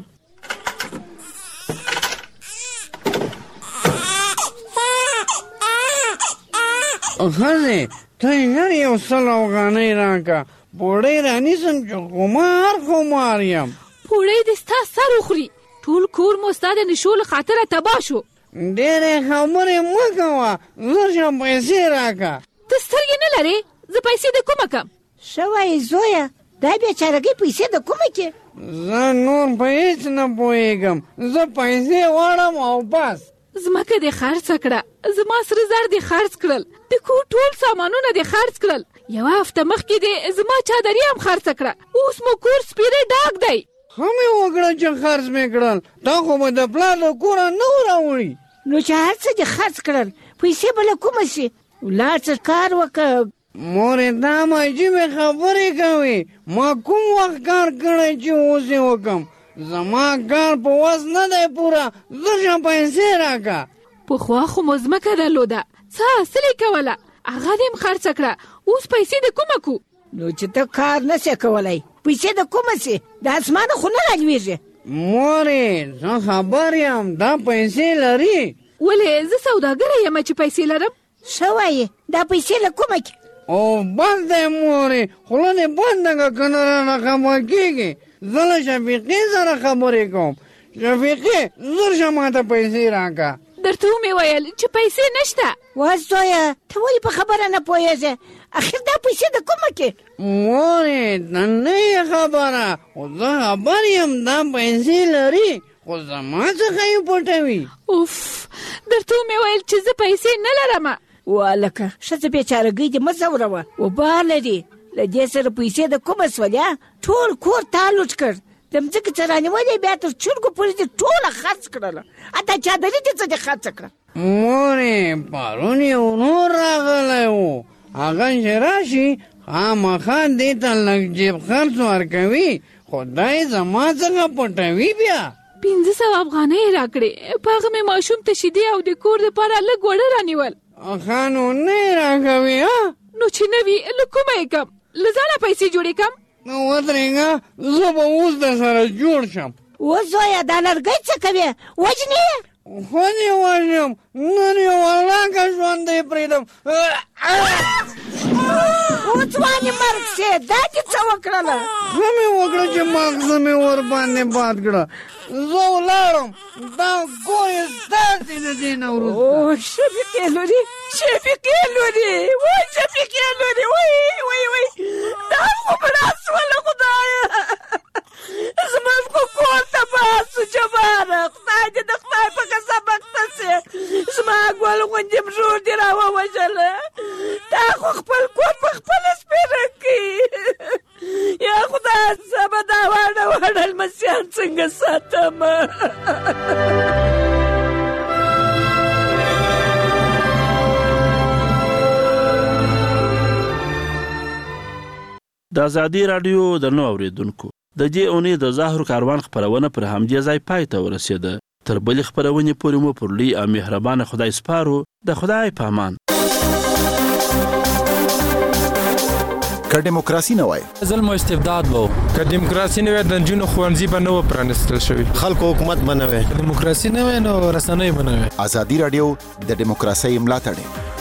ښځې ته ژر یو سل افغانۍ راکړه، پوړۍ رانیسم چې خمار خمار یم. پوړۍ دې ستا سر وخوري، ټول کور مو ستا د نشو له خاطره تباه شو. ډېرې خبرې مه کوه، زر شه پیسې راکړه. ته سترګې نه لرې؟ زه پیسې د کومه کم؟ ښه وایې زویه، دا بېچارګۍ پیسې د کومه کې؟ زه نور په هېڅ نه پوهېږم، زه پیسې غواړم او بس. ځمکه دې خرڅه کړه، زما سره زر دې خرڅ کړل، د کور ټول سامانونه دې خرڅ کړل، یوه هفته مخکې دې زما چادري هم خرڅه کړه، اوس مو کور سپېره ډاک دی. ښه مې وکړه چې خرڅ مې کړل، تا خو به د پلار د کوره نه و راوړي. نو چې هر څه دې خرڅ کړل، پیسې به له کومه شي؟ ولاړ څه کار وکړه. مورې دا عجیبې خبرې کوي، ما کوم وخت کار کړی چې اوس یې وکړم؟ زما کار په وس نه دی پوره، زر شه پیسې راکړه. پخوا خو مو ځمکه درلوده، څه حاصل یې کوله، هغه دې هم خرڅه کړه، اوس پیسې د کومه کو؟ نو چې ته کار نه شې کولی، پیسې د کومه شي؟ د اسمانه خو نه رالوېږي. مورې زه خبر یم دا پیسې لري. ولې زه سوداګره یم چې پیسې لرم. ښه وایې دا پیسې له کومه کې؟ او بس دی مورې، خوله دې بنده که که نه رانه خبر کېږي. زه له شفیقې سره خبرې کوم، شفیقې زر شه ماته پیسې راکړه. درته ومې ویل چې پیسې نشته. وا زویه ته ولې په خبره نه پوهېږې؟ اخر دا پیسې د کومه کې؟ مورې ته نه یې خبره، خو زه خبر یم دا پیسې لري، خو زما څخه یې پټوي. اوف درته ومې ویل چې زه پیسې نه لرم. والکه ښځه بېچارګۍ دې مه ځوروه، وبا لري، له دې سره پیسې د کومه سولیا؟ ټول کور تا لوټ کړ، د مځکې څه رانیولې، بیا تر چرګو پورې دې ټوله خرڅ کړله، حتی چادري دې څه دې خرڅه کړه. مورې پرون یو نور راغلی و، هغه چې راشي خامخا دې ته لږ جیب خرڅ ورکوي، خو دی زما څخه پټوي. بیا پنځه سوه افغانۍ یې راکړې، په هغه مې ماشوم ته شیدې او د کور دپاره لږ وړه رانیول. ښه نو نه یې راکوي؟ نو چې نه وي له کومه یې کم؟ له ځانه پیسې جوړې کم. نو ودرېږه، زه به اوس در سره جوړ شم. اوس زویه دا لرګی څه کوې؟ وجنې یې؟ خو دې وژنم نن یې ولاکه ژوندی پرېږدم وځوانې مرګ سې دا دې څه وکړله ښه مې وکړه چې ماغزه مې ورباندې باد کړه زه ولاړم دا ګویې ستاسې د دې نه وروسته او شفیقې لورې شفیقې لورې وای شفیقې لورې وای وای وای دا خو مړه سوله خدایه زموږ خو کور ته باسو جباره خدای دې د خدای په قسم بخته سې زما ګل غوندې مژور دې راووژله تا خو خپل کور په خپله سپېره کړي یا خدای زه به دا واړه واړه لمسیان څنګه ساتم د ازادي رادیو د نو اوریدونکو د دې اونۍ د زهر کاروان خبرونه پر همدې ځای پای ته ورسېده تر بلې خبرونې پورې مو پر لوی او مهربانه خدای سپارو د خدای په امان که دیموکراسي نه وای ظلم او استبداد وو که دیموکراسي نه وای د جنونو خوانځي به نو پرانستل شوی خلکو حکومت بنوي دیموکراسي نه وای نو رسنۍ بنوي ازادي رادیو د دیموکراسي ملاتړ